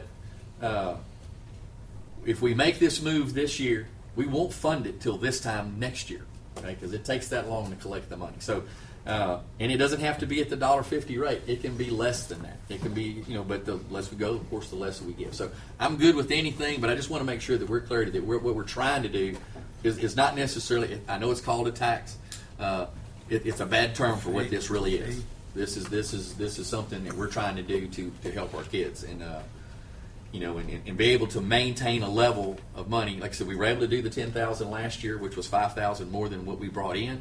if we make this move this year, we won't fund it till this time next year, okay? Because it takes that long to collect the money. So. And it doesn't have to be at the $1.50 rate. It can be less than that. It can be, but the less we go, of course, the less we give. So I'm good with anything, but I just want to make sure that we're clear that what we're trying to do is not necessarily. I know it's called a tax. It's a bad term for what this really is. This is something that we're trying to do to help our kids and and be able to maintain a level of money. Like I said, we were able to do the $10,000 last year, which was $5,000 more than what we brought in.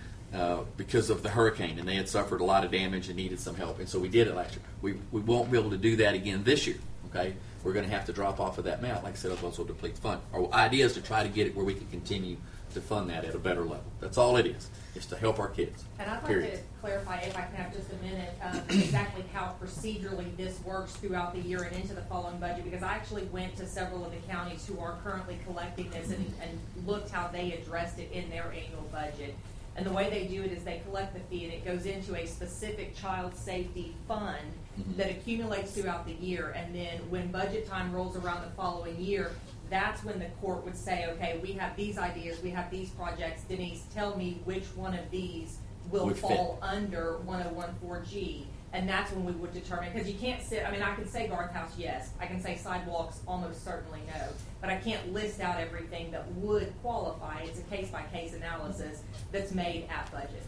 Because of the hurricane, and they had suffered a lot of damage and needed some help, and so we did it last year. We won't be able to do that again this year. Okay, we're going to have to drop off of that amount. Like I said, otherwise we'll deplete the fund. Our idea is to try to get it where we can continue to fund that at a better level. That's all it is. It's to help our kids. And I'd like period. to clarify, if I can have just a minute, exactly how procedurally this works throughout the year and into the following budget, because I actually went to several of the counties who are currently collecting this and looked how they addressed it in their annual budget. And the way they do it is they collect the fee and it goes into a specific child safety fund that accumulates throughout the year. And then when budget time rolls around the following year, that's when the court would say, okay, we have these ideas, we have these projects. Denise, tell me which one of these will fall under 1014G. And that's when we would determine, because you can't sit, I can say Garth House, yes. I can say sidewalks, almost certainly no. But I can't list out everything that would qualify. It's a case-by-case analysis that's made at budget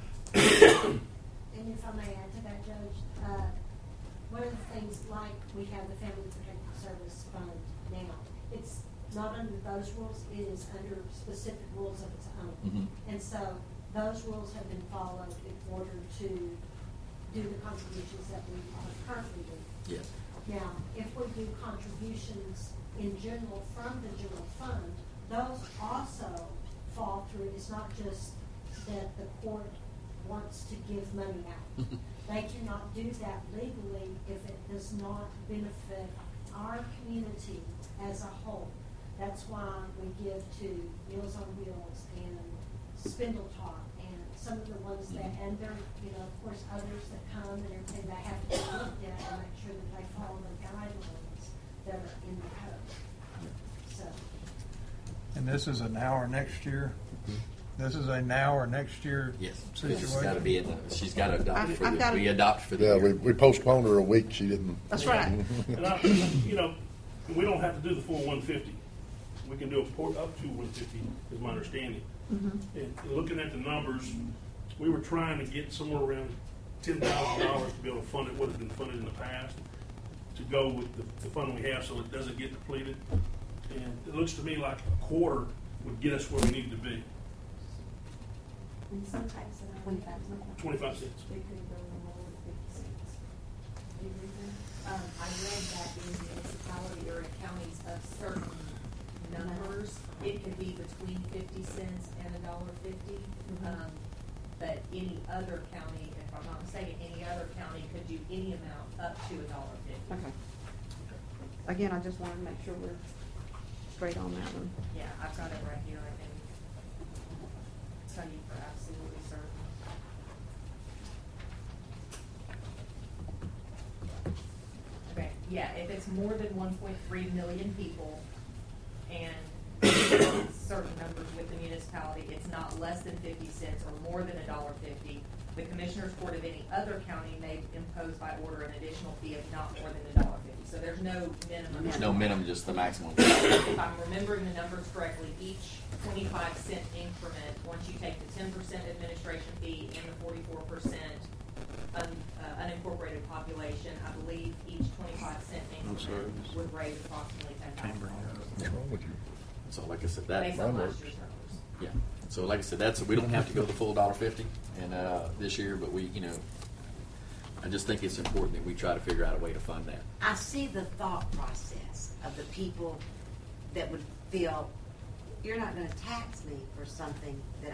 time. And if I may add to that, Judge, one of the things, like we have the Family Protective Service Fund now, it's not under those rules, it is under specific rules of its own. Mm-hmm. And so those rules have been followed in order to do the contributions that we are currently doing. Yes. Now, if we do contributions in general from the general fund, those also fall through. It's not just that the court wants to give money out. They cannot do that legally if it does not benefit our community as a whole. That's why we give to Meals on Wheels and Spindletop and some of the ones that, and there are, of course, others that come and everything that have to be looked at and make sure that they follow the guidelines that are in the code. So. And this is a now or next year? This is a now or next year situation? She's got to be she's got to adopt for the, we adopt for the Yeah, year. we postponed her a week. She didn't. That's right. And we don't have to do the full 150. We can do up to 150, is my understanding. Mm-hmm. And looking at the numbers, we were trying to get somewhere around $10,000 to be able to fund it, what has been funded in the past, to go with the fund we have so it doesn't get depleted. And it looks to me like a quarter would get us where we need to be. 25 cents. I read that in municipality or in counties of certain numbers, it could be between 50 cents and $1.50. But any other county, if I'm not mistaken, any other county could do any amount up to $1.50. Okay. Again, I just wanted to make sure we're straight on that one. Yeah, I've got it right here. I can tell you for absolutely certain. Okay, yeah, if it's more than 1.3 million people and certain numbers with the municipality, it's not less than 50 cents or more than $1.50. The Commissioners Court of any other county may impose by order an additional fee of not more than $1.50. So there's no minimum. There's no minimum, just the maximum. If I'm remembering the numbers correctly, each 25-cent increment, once you take the 10% administration fee and the 44% unincorporated population, I believe each 25-cent increment would raise approximately $10,000. What's wrong with you? So like I said, that Based on last year's numbers. yeah. So like I said, we don't have to go the full $1.50 and this year, but I just think it's important that we try to figure out a way to fund that. I see the thought process of the people that would feel, you're not going to tax me for something that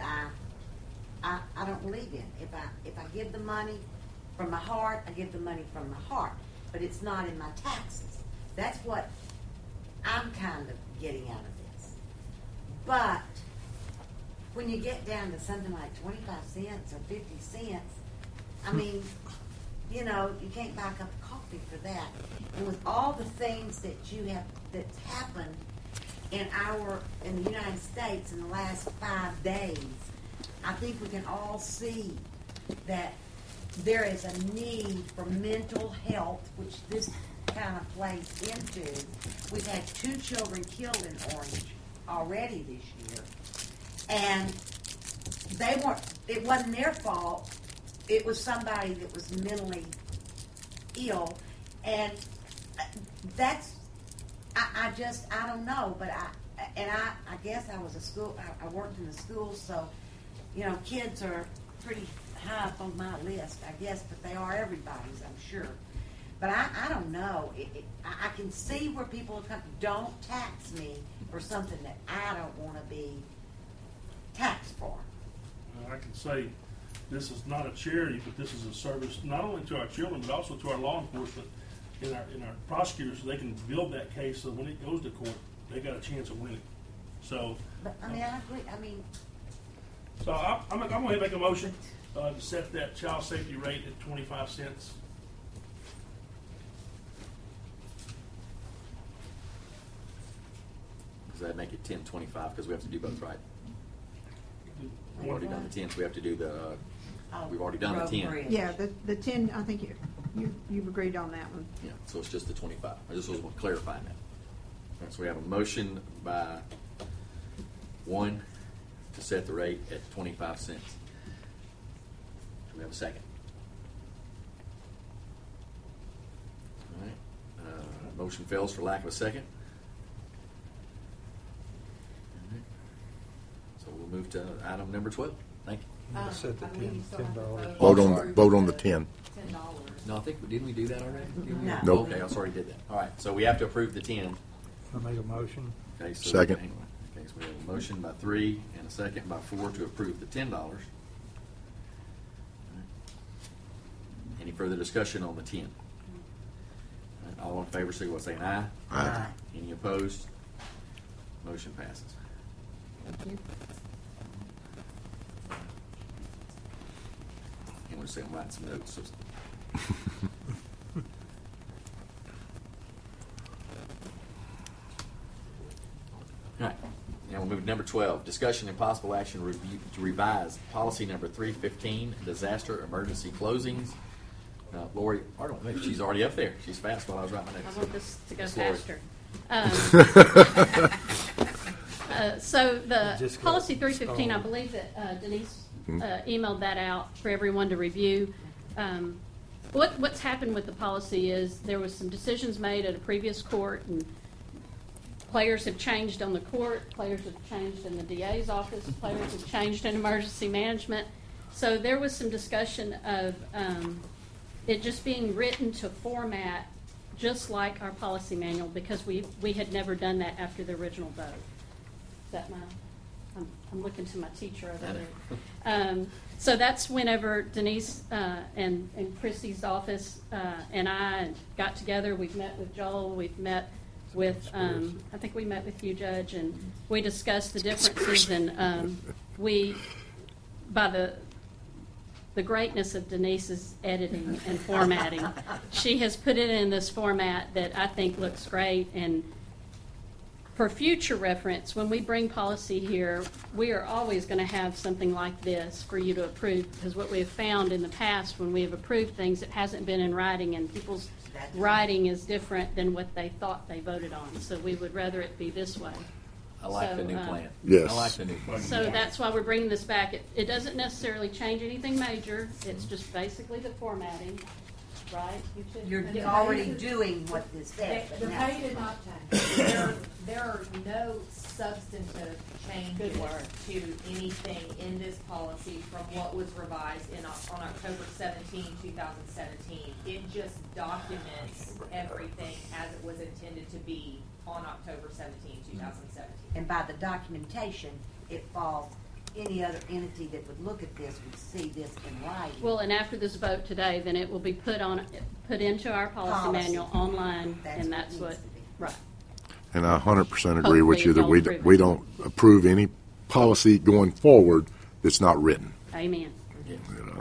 I don't believe in. If I give the money from my heart, I give the money from my heart. But it's not in my taxes. That's what I'm kind of getting out of this. But when you get down to something like 25 cents or 50 cents, I mean, you can't buy a cup of coffee for that. And with all the things that's happened in the United States in the last 5 days, I think we can all see that there is a need for mental health, which this kind of plays into. We've had 2 children killed in Orange already this year, and it wasn't their fault. It was somebody that was mentally ill, and that's, I don't know, but I guess I was I worked in the schools, so, kids are pretty high up on my list, I guess, but they are everybody's, I'm sure. But I don't know. I can see where people come, don't tax me for something that I don't want to be taxed for. I can say this is not a charity, but this is a service not only to our children, but also to our law enforcement and our prosecutors, so they can build that case so when it goes to court, they got a chance of winning. So, but I agree. So I'm going to make a motion to set that child safety rate at 25 cents. Does that make it 10.25 because we have to do both, right? We've already done the 10, so we have to do we've already done the 10. Yeah, the 10, I think you've agreed on that one. Yeah, so it's just the 25. I just was clarifying that. All right, so we have a motion by one to set the rate at 25 cents. Do we have a second? All right. Motion fails for lack of a second. All right. So we'll move to item number 12. Thank you. Set the $10. Vote on the 10. No, didn't we do that already? No. Nope. Okay, I already did that. All right, so we have to approve the 10. I make a motion. Okay, so Second. Anyway, okay, so we have a motion by 3 and a second by 4 to approve the $10. All right. Any further discussion on the 10? All right, all in favor, signify by saying aye. Aye. Any opposed? Motion passes. Thank you. I'm going to say I'm writing some notes. So all right. Now we'll move to number 12. Discussion and possible action to revise policy number 315, disaster emergency closings. Lori, I don't think she's already up there. She's fast while I was writing my notes. I want this to go Ms. Lori. faster. So the policy 315, I believe that Denise emailed that out for everyone to review. What's happened with the policy is there was some decisions made at a previous court, and players have changed on the court, players have changed in the DA's office, players have changed in emergency management. So there was some discussion of it just being written to format just like our policy manual, because we had never done that after the original vote. Is that I'm looking to my teacher over there. So that's whenever Denise and Chrissy's office and I got together. We've met with Joel. We've met with, I think we met with you, Judge, and we discussed the differences. And by the greatness of Denise's editing and formatting, she has put it in this format that I think looks great. And for future reference, when we bring policy here, we are always going to have something like this for you to approve, because what we have found in the past when we have approved things, it hasn't been in writing, and people's writing is different than what they thought they voted on. So we would rather it be this way. I like So, the new plan. Yes. I like the new plan. So that's why we're bringing this back. It doesn't necessarily change anything major. It's just basically the formatting, right? You two- You're already doing what this says, but The now. pay did not change. There are no substantive changes Good word. to anything in this policy from what was revised on October 17, 2017. It just documents everything as it was intended to be on October 17, 2017. And by the documentation, it falls, any other entity that would look at this would see this in writing. Well, and after this vote today, then it will be put into our policy manual online, and that's what, right. And I 100% agree with you that Hopefully we they'll don't approve any policy going forward that's not written. Amen. You know.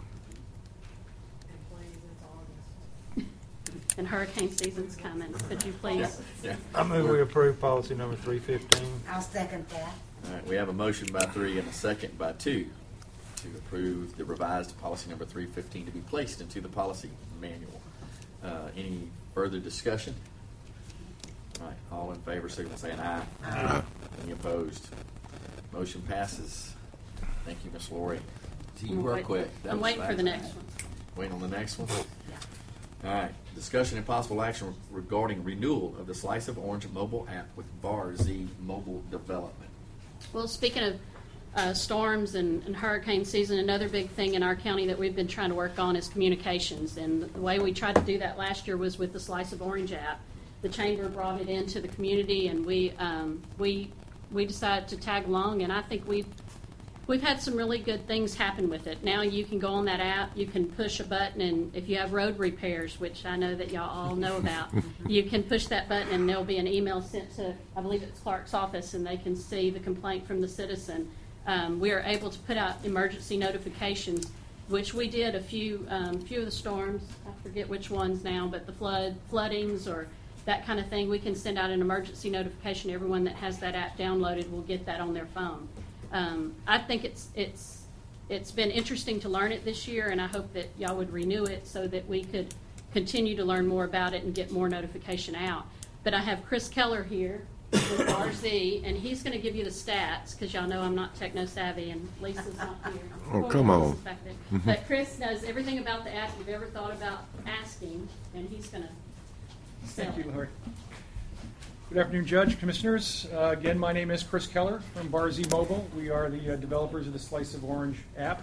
And hurricane season's coming. Could you please? I move we approve policy number 315. I'll second that. All right, we have a motion by 3 and a second by 2 to approve the revised policy number 315 to be placed into the policy manual. Any further discussion? All right, all in favor, signal by saying aye. Aye. Any opposed? Motion passes. Thank you, Ms. Lori. Gee, you were Wait- quick. That I'm was waiting for the fast. next one. Waiting on the next one? All right, discussion and possible action regarding renewal of the Slice of Orange mobile app with Bar Z Mobile Development. Well, speaking of storms and hurricane season, another big thing in our county that we've been trying to work on is communications. And the way we tried to do that last year was with the Slice of Orange app. The chamber brought it into the community, and we decided to tag along. And I think we've had some really good things happen with it. Now you can go on that app, you can push a button, and if you have road repairs, which I know that y'all all know about, you can push that button and there'll be an email sent to, I believe it's Clark's office, and they can see the complaint from the citizen. We are able to put out emergency notifications, which we did a few of the storms. I forget which ones now, but the floodings or that kind of thing. We can send out an emergency notification. Everyone that has that app downloaded will get that on their phone. I think it's been interesting to learn it this year, and I hope that y'all would renew it so that we could continue to learn more about it and get more notification out. But I have Chris Keller here with RZ, and he's going to give you the stats because y'all know I'm not techno savvy, and Lisa's not here. Oh, come on. Lisa's back there. But Chris knows everything about the app you've ever thought about asking, and he's going to sell Thank you, it. Lori. Good afternoon, Judge, Commissioners. Again, my name is Chris Keller from Bar Z Mobile. We are the developers of the Slice of Orange app.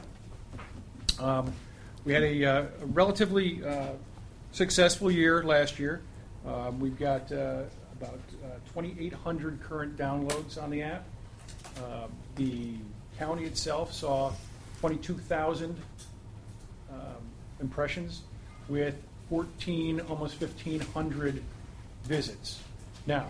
We had a relatively successful year last year. We've got about 2,800 current downloads on the app. The county itself saw 22,000 impressions with almost 1,500 visits. Now,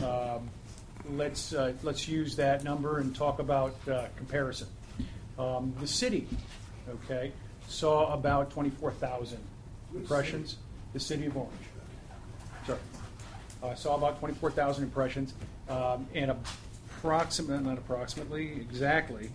let's use that number and talk about comparison. The city, okay, saw about 24,000 impressions. The city of Orange, sorry, saw about 24,000 impressions, and exactly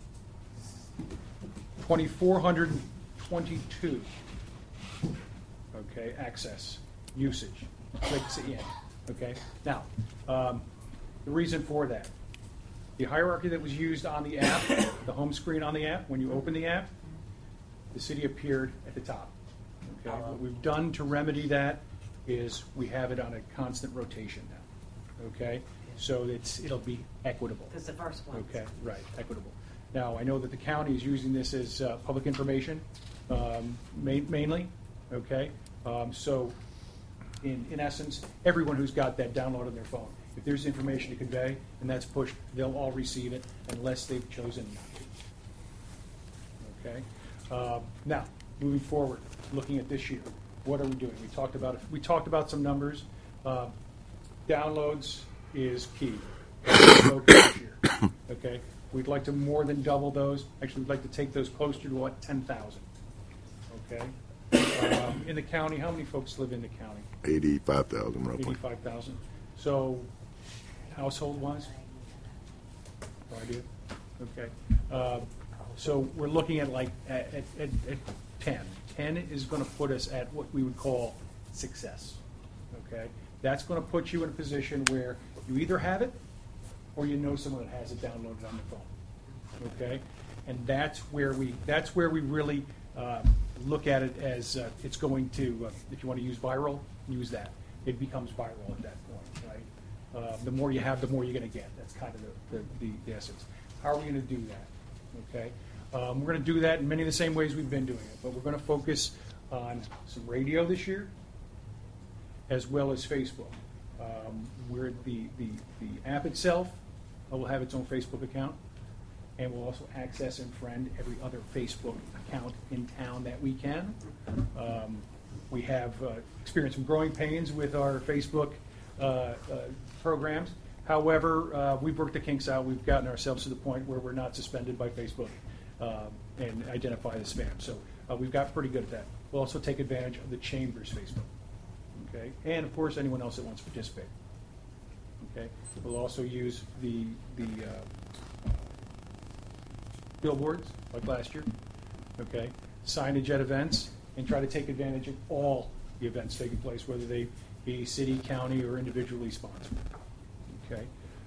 2,422. Okay, access usage clicks in. Okay, now the reason for that, the hierarchy that was used on the app, the home screen on the app, when you open the app, the city appeared at the top. Okay, what we've done to remedy that is we have it on a constant rotation now. Okay, so it'll be equitable. Because the first one. Okay, right, equitable. Now, I know that the county is using this as public information, mainly, okay? So, in essence, everyone who's got that download on their phone, if there's information to convey and that's pushed, they'll all receive it unless they've chosen not to. Okay? Now, moving forward, looking at this year, what are we doing? We talked about some numbers. Downloads is key. This year. Okay? We'd like to more than double those. Actually, we'd like to take those closer to what, 10,000. Okay? In the county, how many folks live in the county? 85,000 roughly. 85,000. So, household-wise? No idea? Okay. So we're looking at at 10. 10 is going to put us at what we would call success. Okay? That's going to put you in a position where you either have it or you know someone that has it downloaded on the phone. Okay, and that's where we really look at it as it's going to. If you want to use viral, use that. It becomes viral at that point, right? The more you have, the more you're going to get. That's kind of the essence. How are we going to do that? Okay, we're going to do that in many of the same ways we've been doing it, but we're going to focus on some radio this year, as well as Facebook. Where the app itself will have its own Facebook account, and we'll also access and friend every other Facebook account in town that we can. We have experienced some growing pains with our Facebook programs. However, we've worked the kinks out. We've gotten ourselves to the point where we're not suspended by Facebook and identify the spam. So we've got pretty good at that. We'll also take advantage of the Chamber's Facebook. Okay, and of course anyone else that wants to participate. Okay, we'll also use the billboards like last year. Okay, signage at events, and try to take advantage of all the events taking place, whether they be city, county, or individually sponsored. Okay.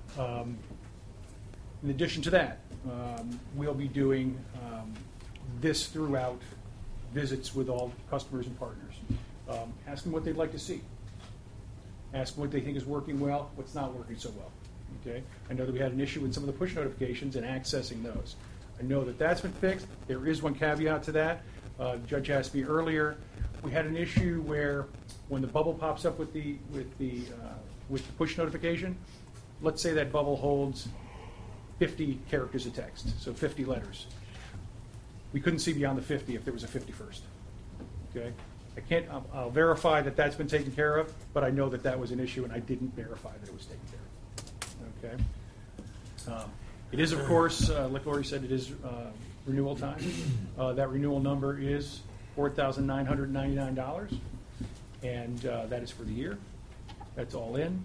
In addition to that, we'll be doing this throughout visits with all customers and partners. Ask them what they'd like to see. Ask them what they think is working well, what's not working so well. Okay? I know that we had an issue with some of the push notifications and accessing those. I know that that's been fixed. There is one caveat to that. The judge asked me earlier. We had an issue where when the bubble pops up with the push notification, let's say that bubble holds 50 characters of text, so 50 letters. We couldn't see beyond the 50 if there was a 51st. Okay? I'll verify that that's been taken care of, but I know that that was an issue, and I didn't verify that it was taken care of. Okay. It is, of course, like Lori said, it is renewal time. That renewal number is $4,999, and that is for the year. That's all in.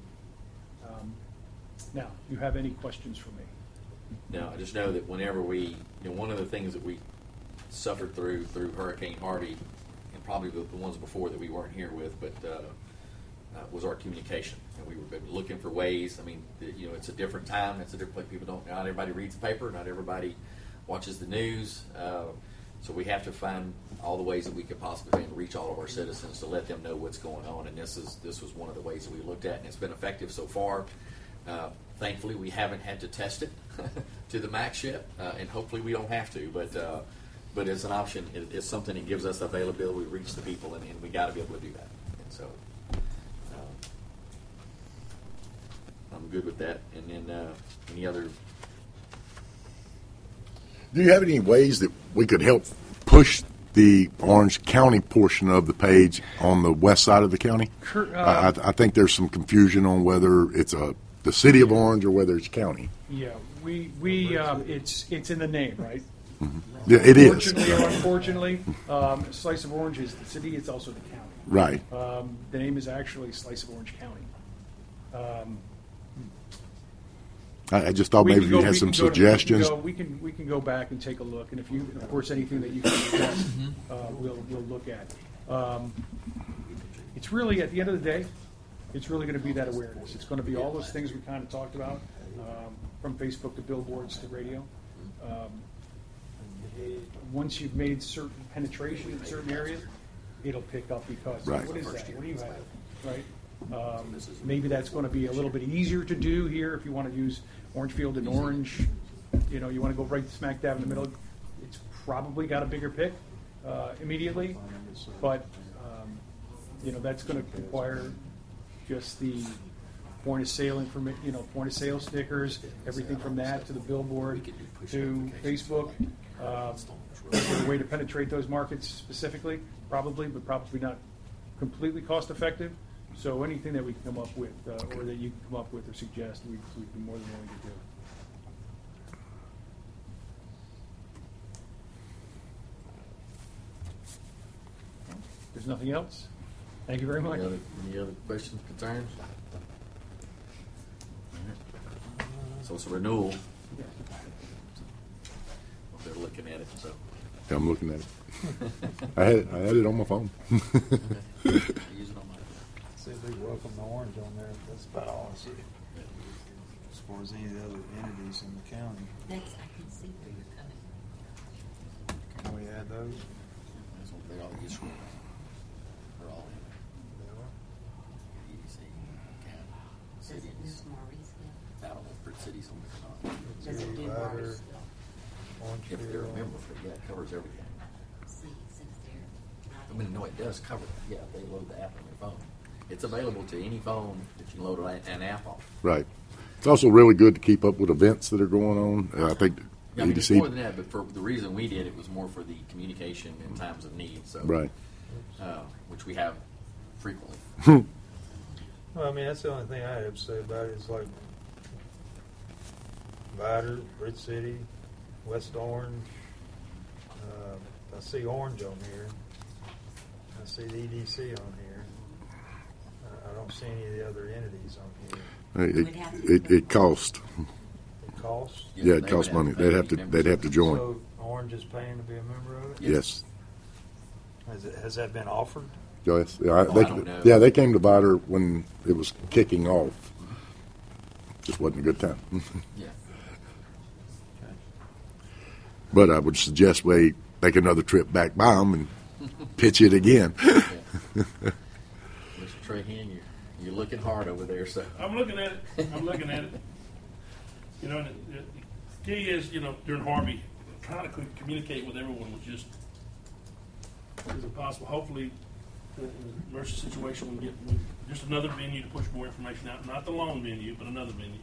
Now, do you have any questions for me? No, I just know that whenever one of the things that we suffered through Hurricane Harvey, and probably the ones before that we weren't here with, but was our communication. And we were looking for ways. I mean, it's a different time. It's a different place. People don't. Not everybody reads the paper. Not everybody watches the news. So we have to find all the ways that we could possibly reach all of our citizens to let them know what's going on. And this was one of the ways that we looked at, and it's been effective so far. Thankfully, we haven't had to test it to the max yet, and hopefully we don't have to. But it's an option. It's something that gives us availability to reach the people, and we got to be able to do that. And so I'm good with that. And then any other? Do you have any ways that we could help push the Orange County portion of the page on the west side of the county? I think there's some confusion on whether it's the city of Orange or whether it's county. Yeah, we it's in the name, right? Mm-hmm. Yeah, it is. Fortunately or unfortunately, Slice of Orange is the city. It's also the county. Right. The name is actually Slice of Orange County. I just thought maybe you had some suggestions. We can go back and take a look, and if you, of course, anything that you can suggest, we'll look at. It's really, at the end of the day, it's really going to be that awareness. It's going to be all those things we kind of talked about, from Facebook to billboards to radio. Once you've made certain penetration in certain areas, it'll pick up because right. What is that? What do you have? Right. Maybe that's going to be a little bit easier to do here if you want to use Orangefield and Orange. You want to go right smack dab in the middle. It's probably got a bigger pick immediately, but that's going to require just the point of sale information. Point of sale stickers, everything from that to the billboard to Facebook. Is there a way to penetrate those markets specifically? Probably, but probably not completely cost effective. So anything that we can come up with, or that you can come up with or suggest, we'd be more than willing to do. There's nothing else? Thank you very much. Any other questions, concerns? Right. So it's a renewal. They're looking at it, so. Yeah, I'm looking at it. I had it on my phone. See a big welcome to Orange on there. That's about all I see. far as any of the other entities in the county. Next, I can see where you're coming from. Can we add those? That's what they all get screwed. They're all in there. EDC, county, Does it cities. move Mauriceville? I don't know if it's cities on the Does it do Ryder, Mauriceville? If they're a member, but yeah, it covers everything. See, since they're I mean, no, it does cover it. Yeah, they load the app on their phone. It's available to any phone that you can load an app on. Right. It's also really good to keep up with events that are going on. I think Yeah, I mean, it's EDC. more than that, but for the reason we did, it was more for the communication in times of need. So, Right. Which we have frequently. Well, I mean, that's the only thing I have to say about it is like Ryder, Bridge City, West Orange. I see Orange on here. I see the EDC on here. I don't see any of the other entities on here. It costs. It costs? Yeah, it costs money. They'd have to join. So Orange is paying to be a member of it? Yes. Has that been offered? Yes. I don't know. Yeah, they came to Vidor when it was kicking off. Just wasn't a good time. Yeah. Okay. But I would suggest we make another trip back by them and pitch it again. Mr. Trahan, you're looking hard over there. So I'm looking at it. I'm looking at it. You know, and the key is, you know, during Harvey, trying to communicate with everyone was just is impossible. Hopefully, in an emergency situation, we get just another venue to push more information out. Not the long venue, but another venue.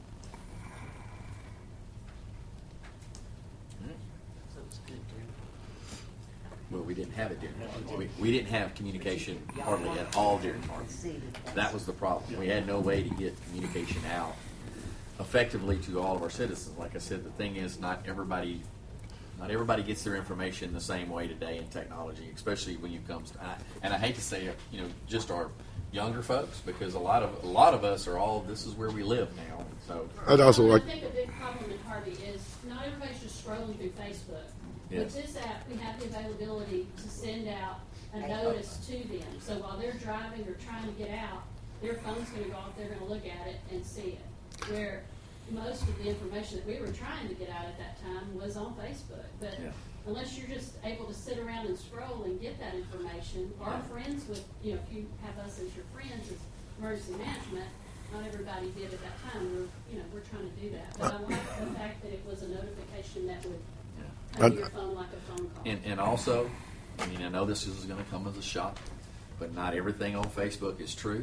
Well, we didn't have it during Harvey. We didn't have communication hardly at all during Harvey. That was the problem. We had no way to get communication out effectively to all of our citizens. Like I said, the thing is, not everybody gets their information the same way today in technology, especially when you comes to, and I hate to say it, you know, just our younger folks, because a lot of us are all, this is where we live now. So I'd also like. I think a big problem in Harvey is not everybody's just scrolling through Facebook. Yes. With this app, we have the availability to send out a notice to them. So while they're driving or trying to get out, their phone's going to go off, they're going to look at it and see it. Where most of the information that we were trying to get out at that time was on Facebook. But unless you're just able to sit around and scroll and get that information, or friends with, you know, if you have us as your friends as emergency management, not everybody did at that time. We're trying to do that. But I like the fact that it was a notification that would come to your phone like a phone call. And also, I mean, I know this is going to come as a shock, but not everything on Facebook is true.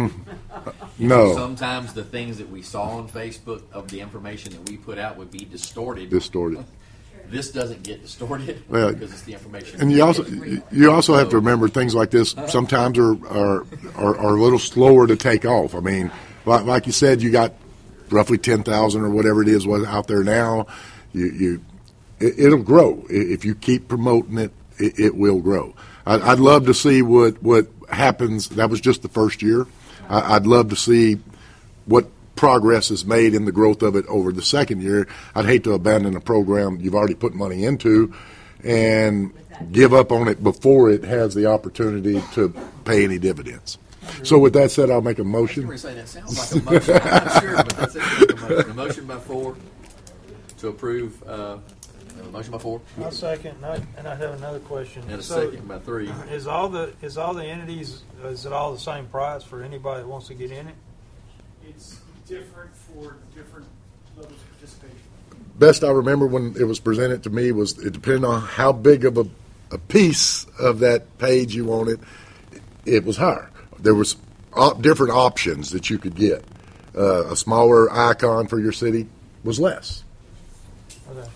No. Sometimes the things that we saw on Facebook of the information that we put out would be distorted. This doesn't get distorted because it's the information. And you also have to remember things like this sometimes are a little slower to take off. I mean, like you said, you got roughly 10,000 or whatever it is out there now. It'll grow if you keep promoting it. It will grow. I'd love to see what happens. That was just the first year. I'd love to see what progress is made in the growth of it over the second year. I'd hate to abandon a program you've already put money into and give up on it before it has the opportunity to pay any dividends. So with that said, I'll make a motion. I was going to say, that sounds like a motion. I'm not sure, but that's it. A motion by 4 to approve. A motion by 4. I'll second, and I have another question. And a second by 3. Is all the entities, is it all the same price for anybody that wants to get in it? It's different for different levels of participation. Best I remember when it was presented to me was it depended on how big of a piece of that page you wanted, it was higher. There was different options that you could get. A smaller icon for your city was less. Okay.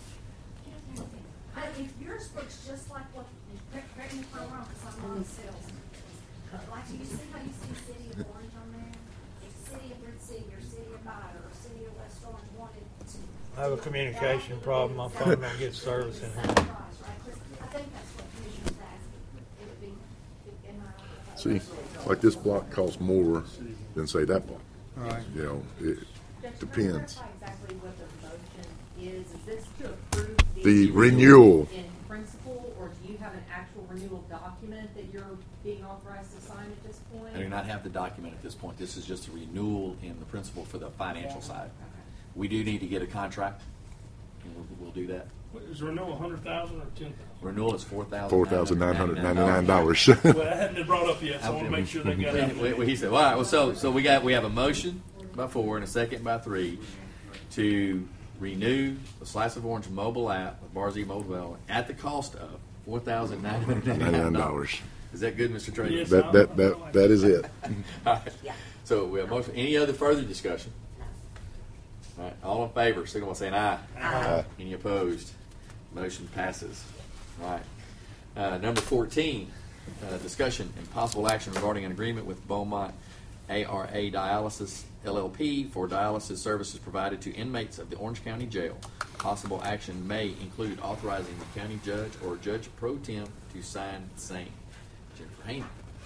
If yours looks just like what, correct me if I'm wrong, because I'm on sales. Like, you see how you see City of Orange on there? If City of Red City or City of Vidor or City of West Orange wanted to. I have a communication problem. My phone don't get service in here. I think that's what Commissioner's asking. It would be, am I? See, like this block costs more than say that block. Right. You know, it depends. Exactly what the motion is this to approve The renewal. in principle, or do you have an actual renewal document that you're being authorized to sign at this point? I do not have the document at this point. This is just a renewal in the principle for the financial side. We do need to get a contract, and we'll do that. Is renewal 100,000 or 10,000? Renewal is $4,999. Well, that hadn't been brought up yet, so I want to make sure they got it. He said, "Well, all right, well, so we have a motion by 4 and a second by 3 to renew the Slice of Orange mobile app with Barzee Mobile Development at the cost of $4,999. Is that good, Mr. Trader? Yes, That is it. All right. So we have motion. Any other further discussion? All right. All in favor, signal by saying aye. Aye. Any opposed? Motion passes. All right. Number 14, discussion and possible action regarding an agreement with Beaumont ARA Dialysis LLP for dialysis services provided to inmates of the Orange County Jail. Possible action may include authorizing the county judge or judge pro tem to sign the same. Jennifer Haynes.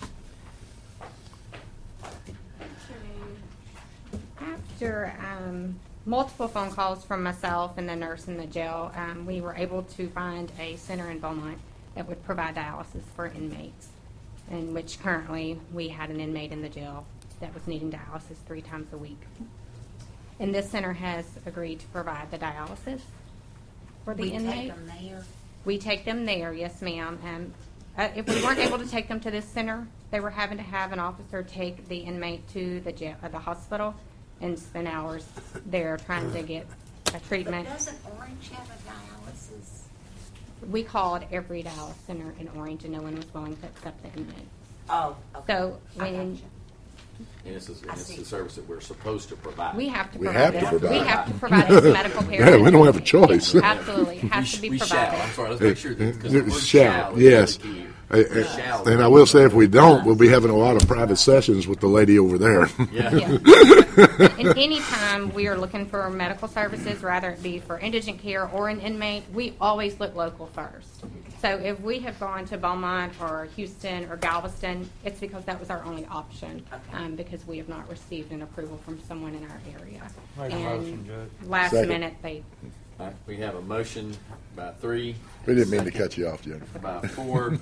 After multiple phone calls from myself and the nurse in the jail, we were able to find a center in Beaumont that would provide dialysis for inmates, in which currently we had an inmate in the jail that was needing dialysis 3 times a week. And this center has agreed to provide the dialysis for the inmate. We take them there? We take them there, yes, ma'am. If we weren't able to take them to this center, they were having to have an officer take the inmate to the jail, the hospital, and spend hours there trying to get a treatment. But doesn't Orange have a dialysis? We called every dialysis center in Orange, and no one was willing to accept the inmates. Oh, okay. So when And it's a service that we're supposed to provide. we have to We provide have to it. provide We it. have to provide it to medical care. Yeah, we don't have a choice. Absolutely, it has to be We provided. shall. I'm sorry. Let's make sure that because the word Shall, is yes. really key. And I will say, if we don't, we'll be having a lot of private sessions with the lady over there. Yeah. And anytime we are looking for medical services, rather it be for indigent care or an inmate, we always look local first. So if we have gone to Beaumont or Houston or Galveston, it's because that was our only option, because we have not received an approval from someone in our area. Make a motion, Judge. Last Second. minute, they All right, we have a motion by 3. We didn't mean to cut you off, Jennifer. By 4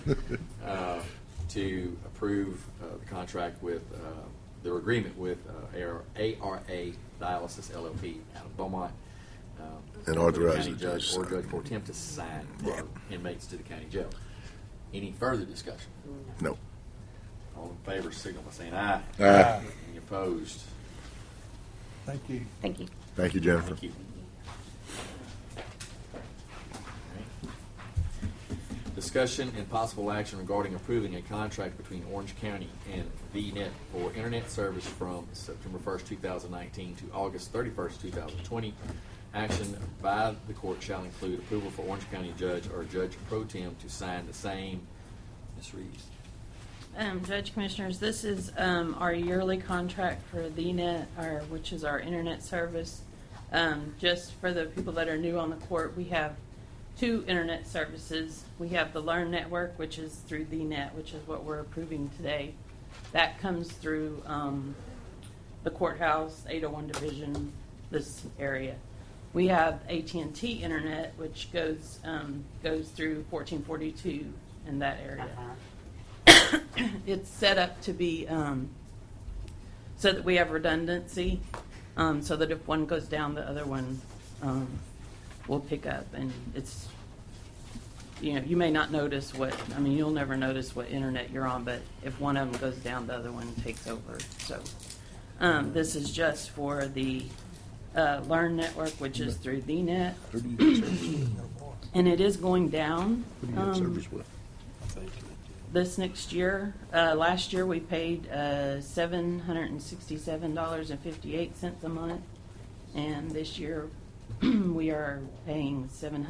to approve the contract with their agreement with ARA Dialysis LLP out of Beaumont. And for the authorize county the judge judge or to judge pro tem to sign for inmates to the county jail. Any further discussion? No. All in favor, signal by saying aye. Aye. Any opposed? Thank you. Thank you. Thank you, Jennifer. Thank you. Discussion and possible action regarding approving a contract between Orange County and VNet for internet service from September 1st, 2019 to August 31st, 2020. Action by the court shall include approval for Orange County judge or judge pro tem to sign the same. Ms. Reeves. Judge Commissioners, this is our yearly contract for VNet, which is our internet service. Just for the people that are new on the court, we have 2 internet services. We have the Learn Network, which is through VNet, which is what we're approving today. That comes through the courthouse, 801 Division, this area. We have AT&T Internet, which goes through 1442 in that area. It's set up to be so that we have redundancy, so that if one goes down, the other one will pick up. And it's, you may not notice you'll never notice what internet you're on, but if one of them goes down, the other one takes over. So this is just for the Learn Network, which is through VNet. And it is going down. This next year, last year we paid $767.58 a month, and this year we are paying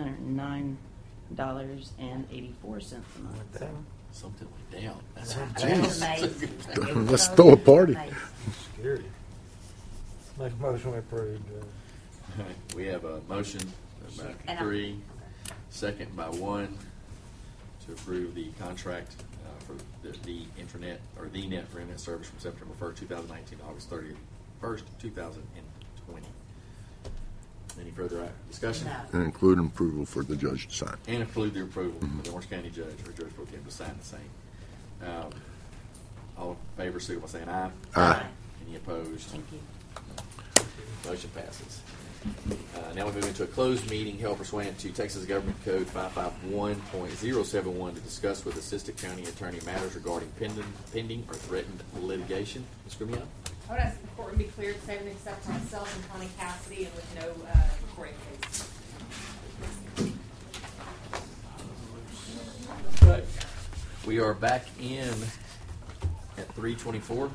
$709.84 a month. Something went down. That's Jeez. Let's throw a party. Scary. Make a motion we approve, Judge. All right, we have a motion by 3, second by 1 to approve the contract for the internet or the net for internet service from September 1st, 2019 to August 31st, 2020. Any further discussion? And include approval for the judge to sign. And include the approval of the Orange County judge or judge pro tem to sign the same. All in favor, signal by saying aye. Aye. Any opposed? Thank you. Motion passes. Now we move into a closed meeting held pursuant to Texas Government Code 551.071 to discuss with Assistant County Attorney matters regarding pending or threatened litigation. Ms. Grimion? I would ask the court to be cleared, save and except for myself and Connie Cassidy, and with no recording case. Right. We are back in at 3:24.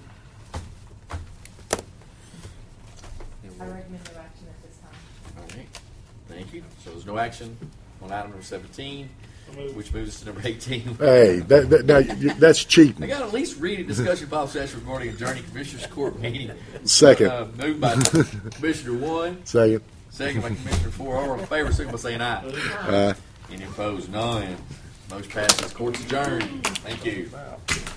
I recommend no action at this time. All right. Thank you. So there's no action on item number 17, which moves us to number 18. Hey, that's cheating. I got to at least read a discussion file session regarding adjourning Commissioners Court meeting. Second. Moved by Commissioner 1. Second. Second by Commissioner 4. All in favor, signal by saying aye. Aye. Any opposed? None. Motion passes. Court's adjourned. Thank you.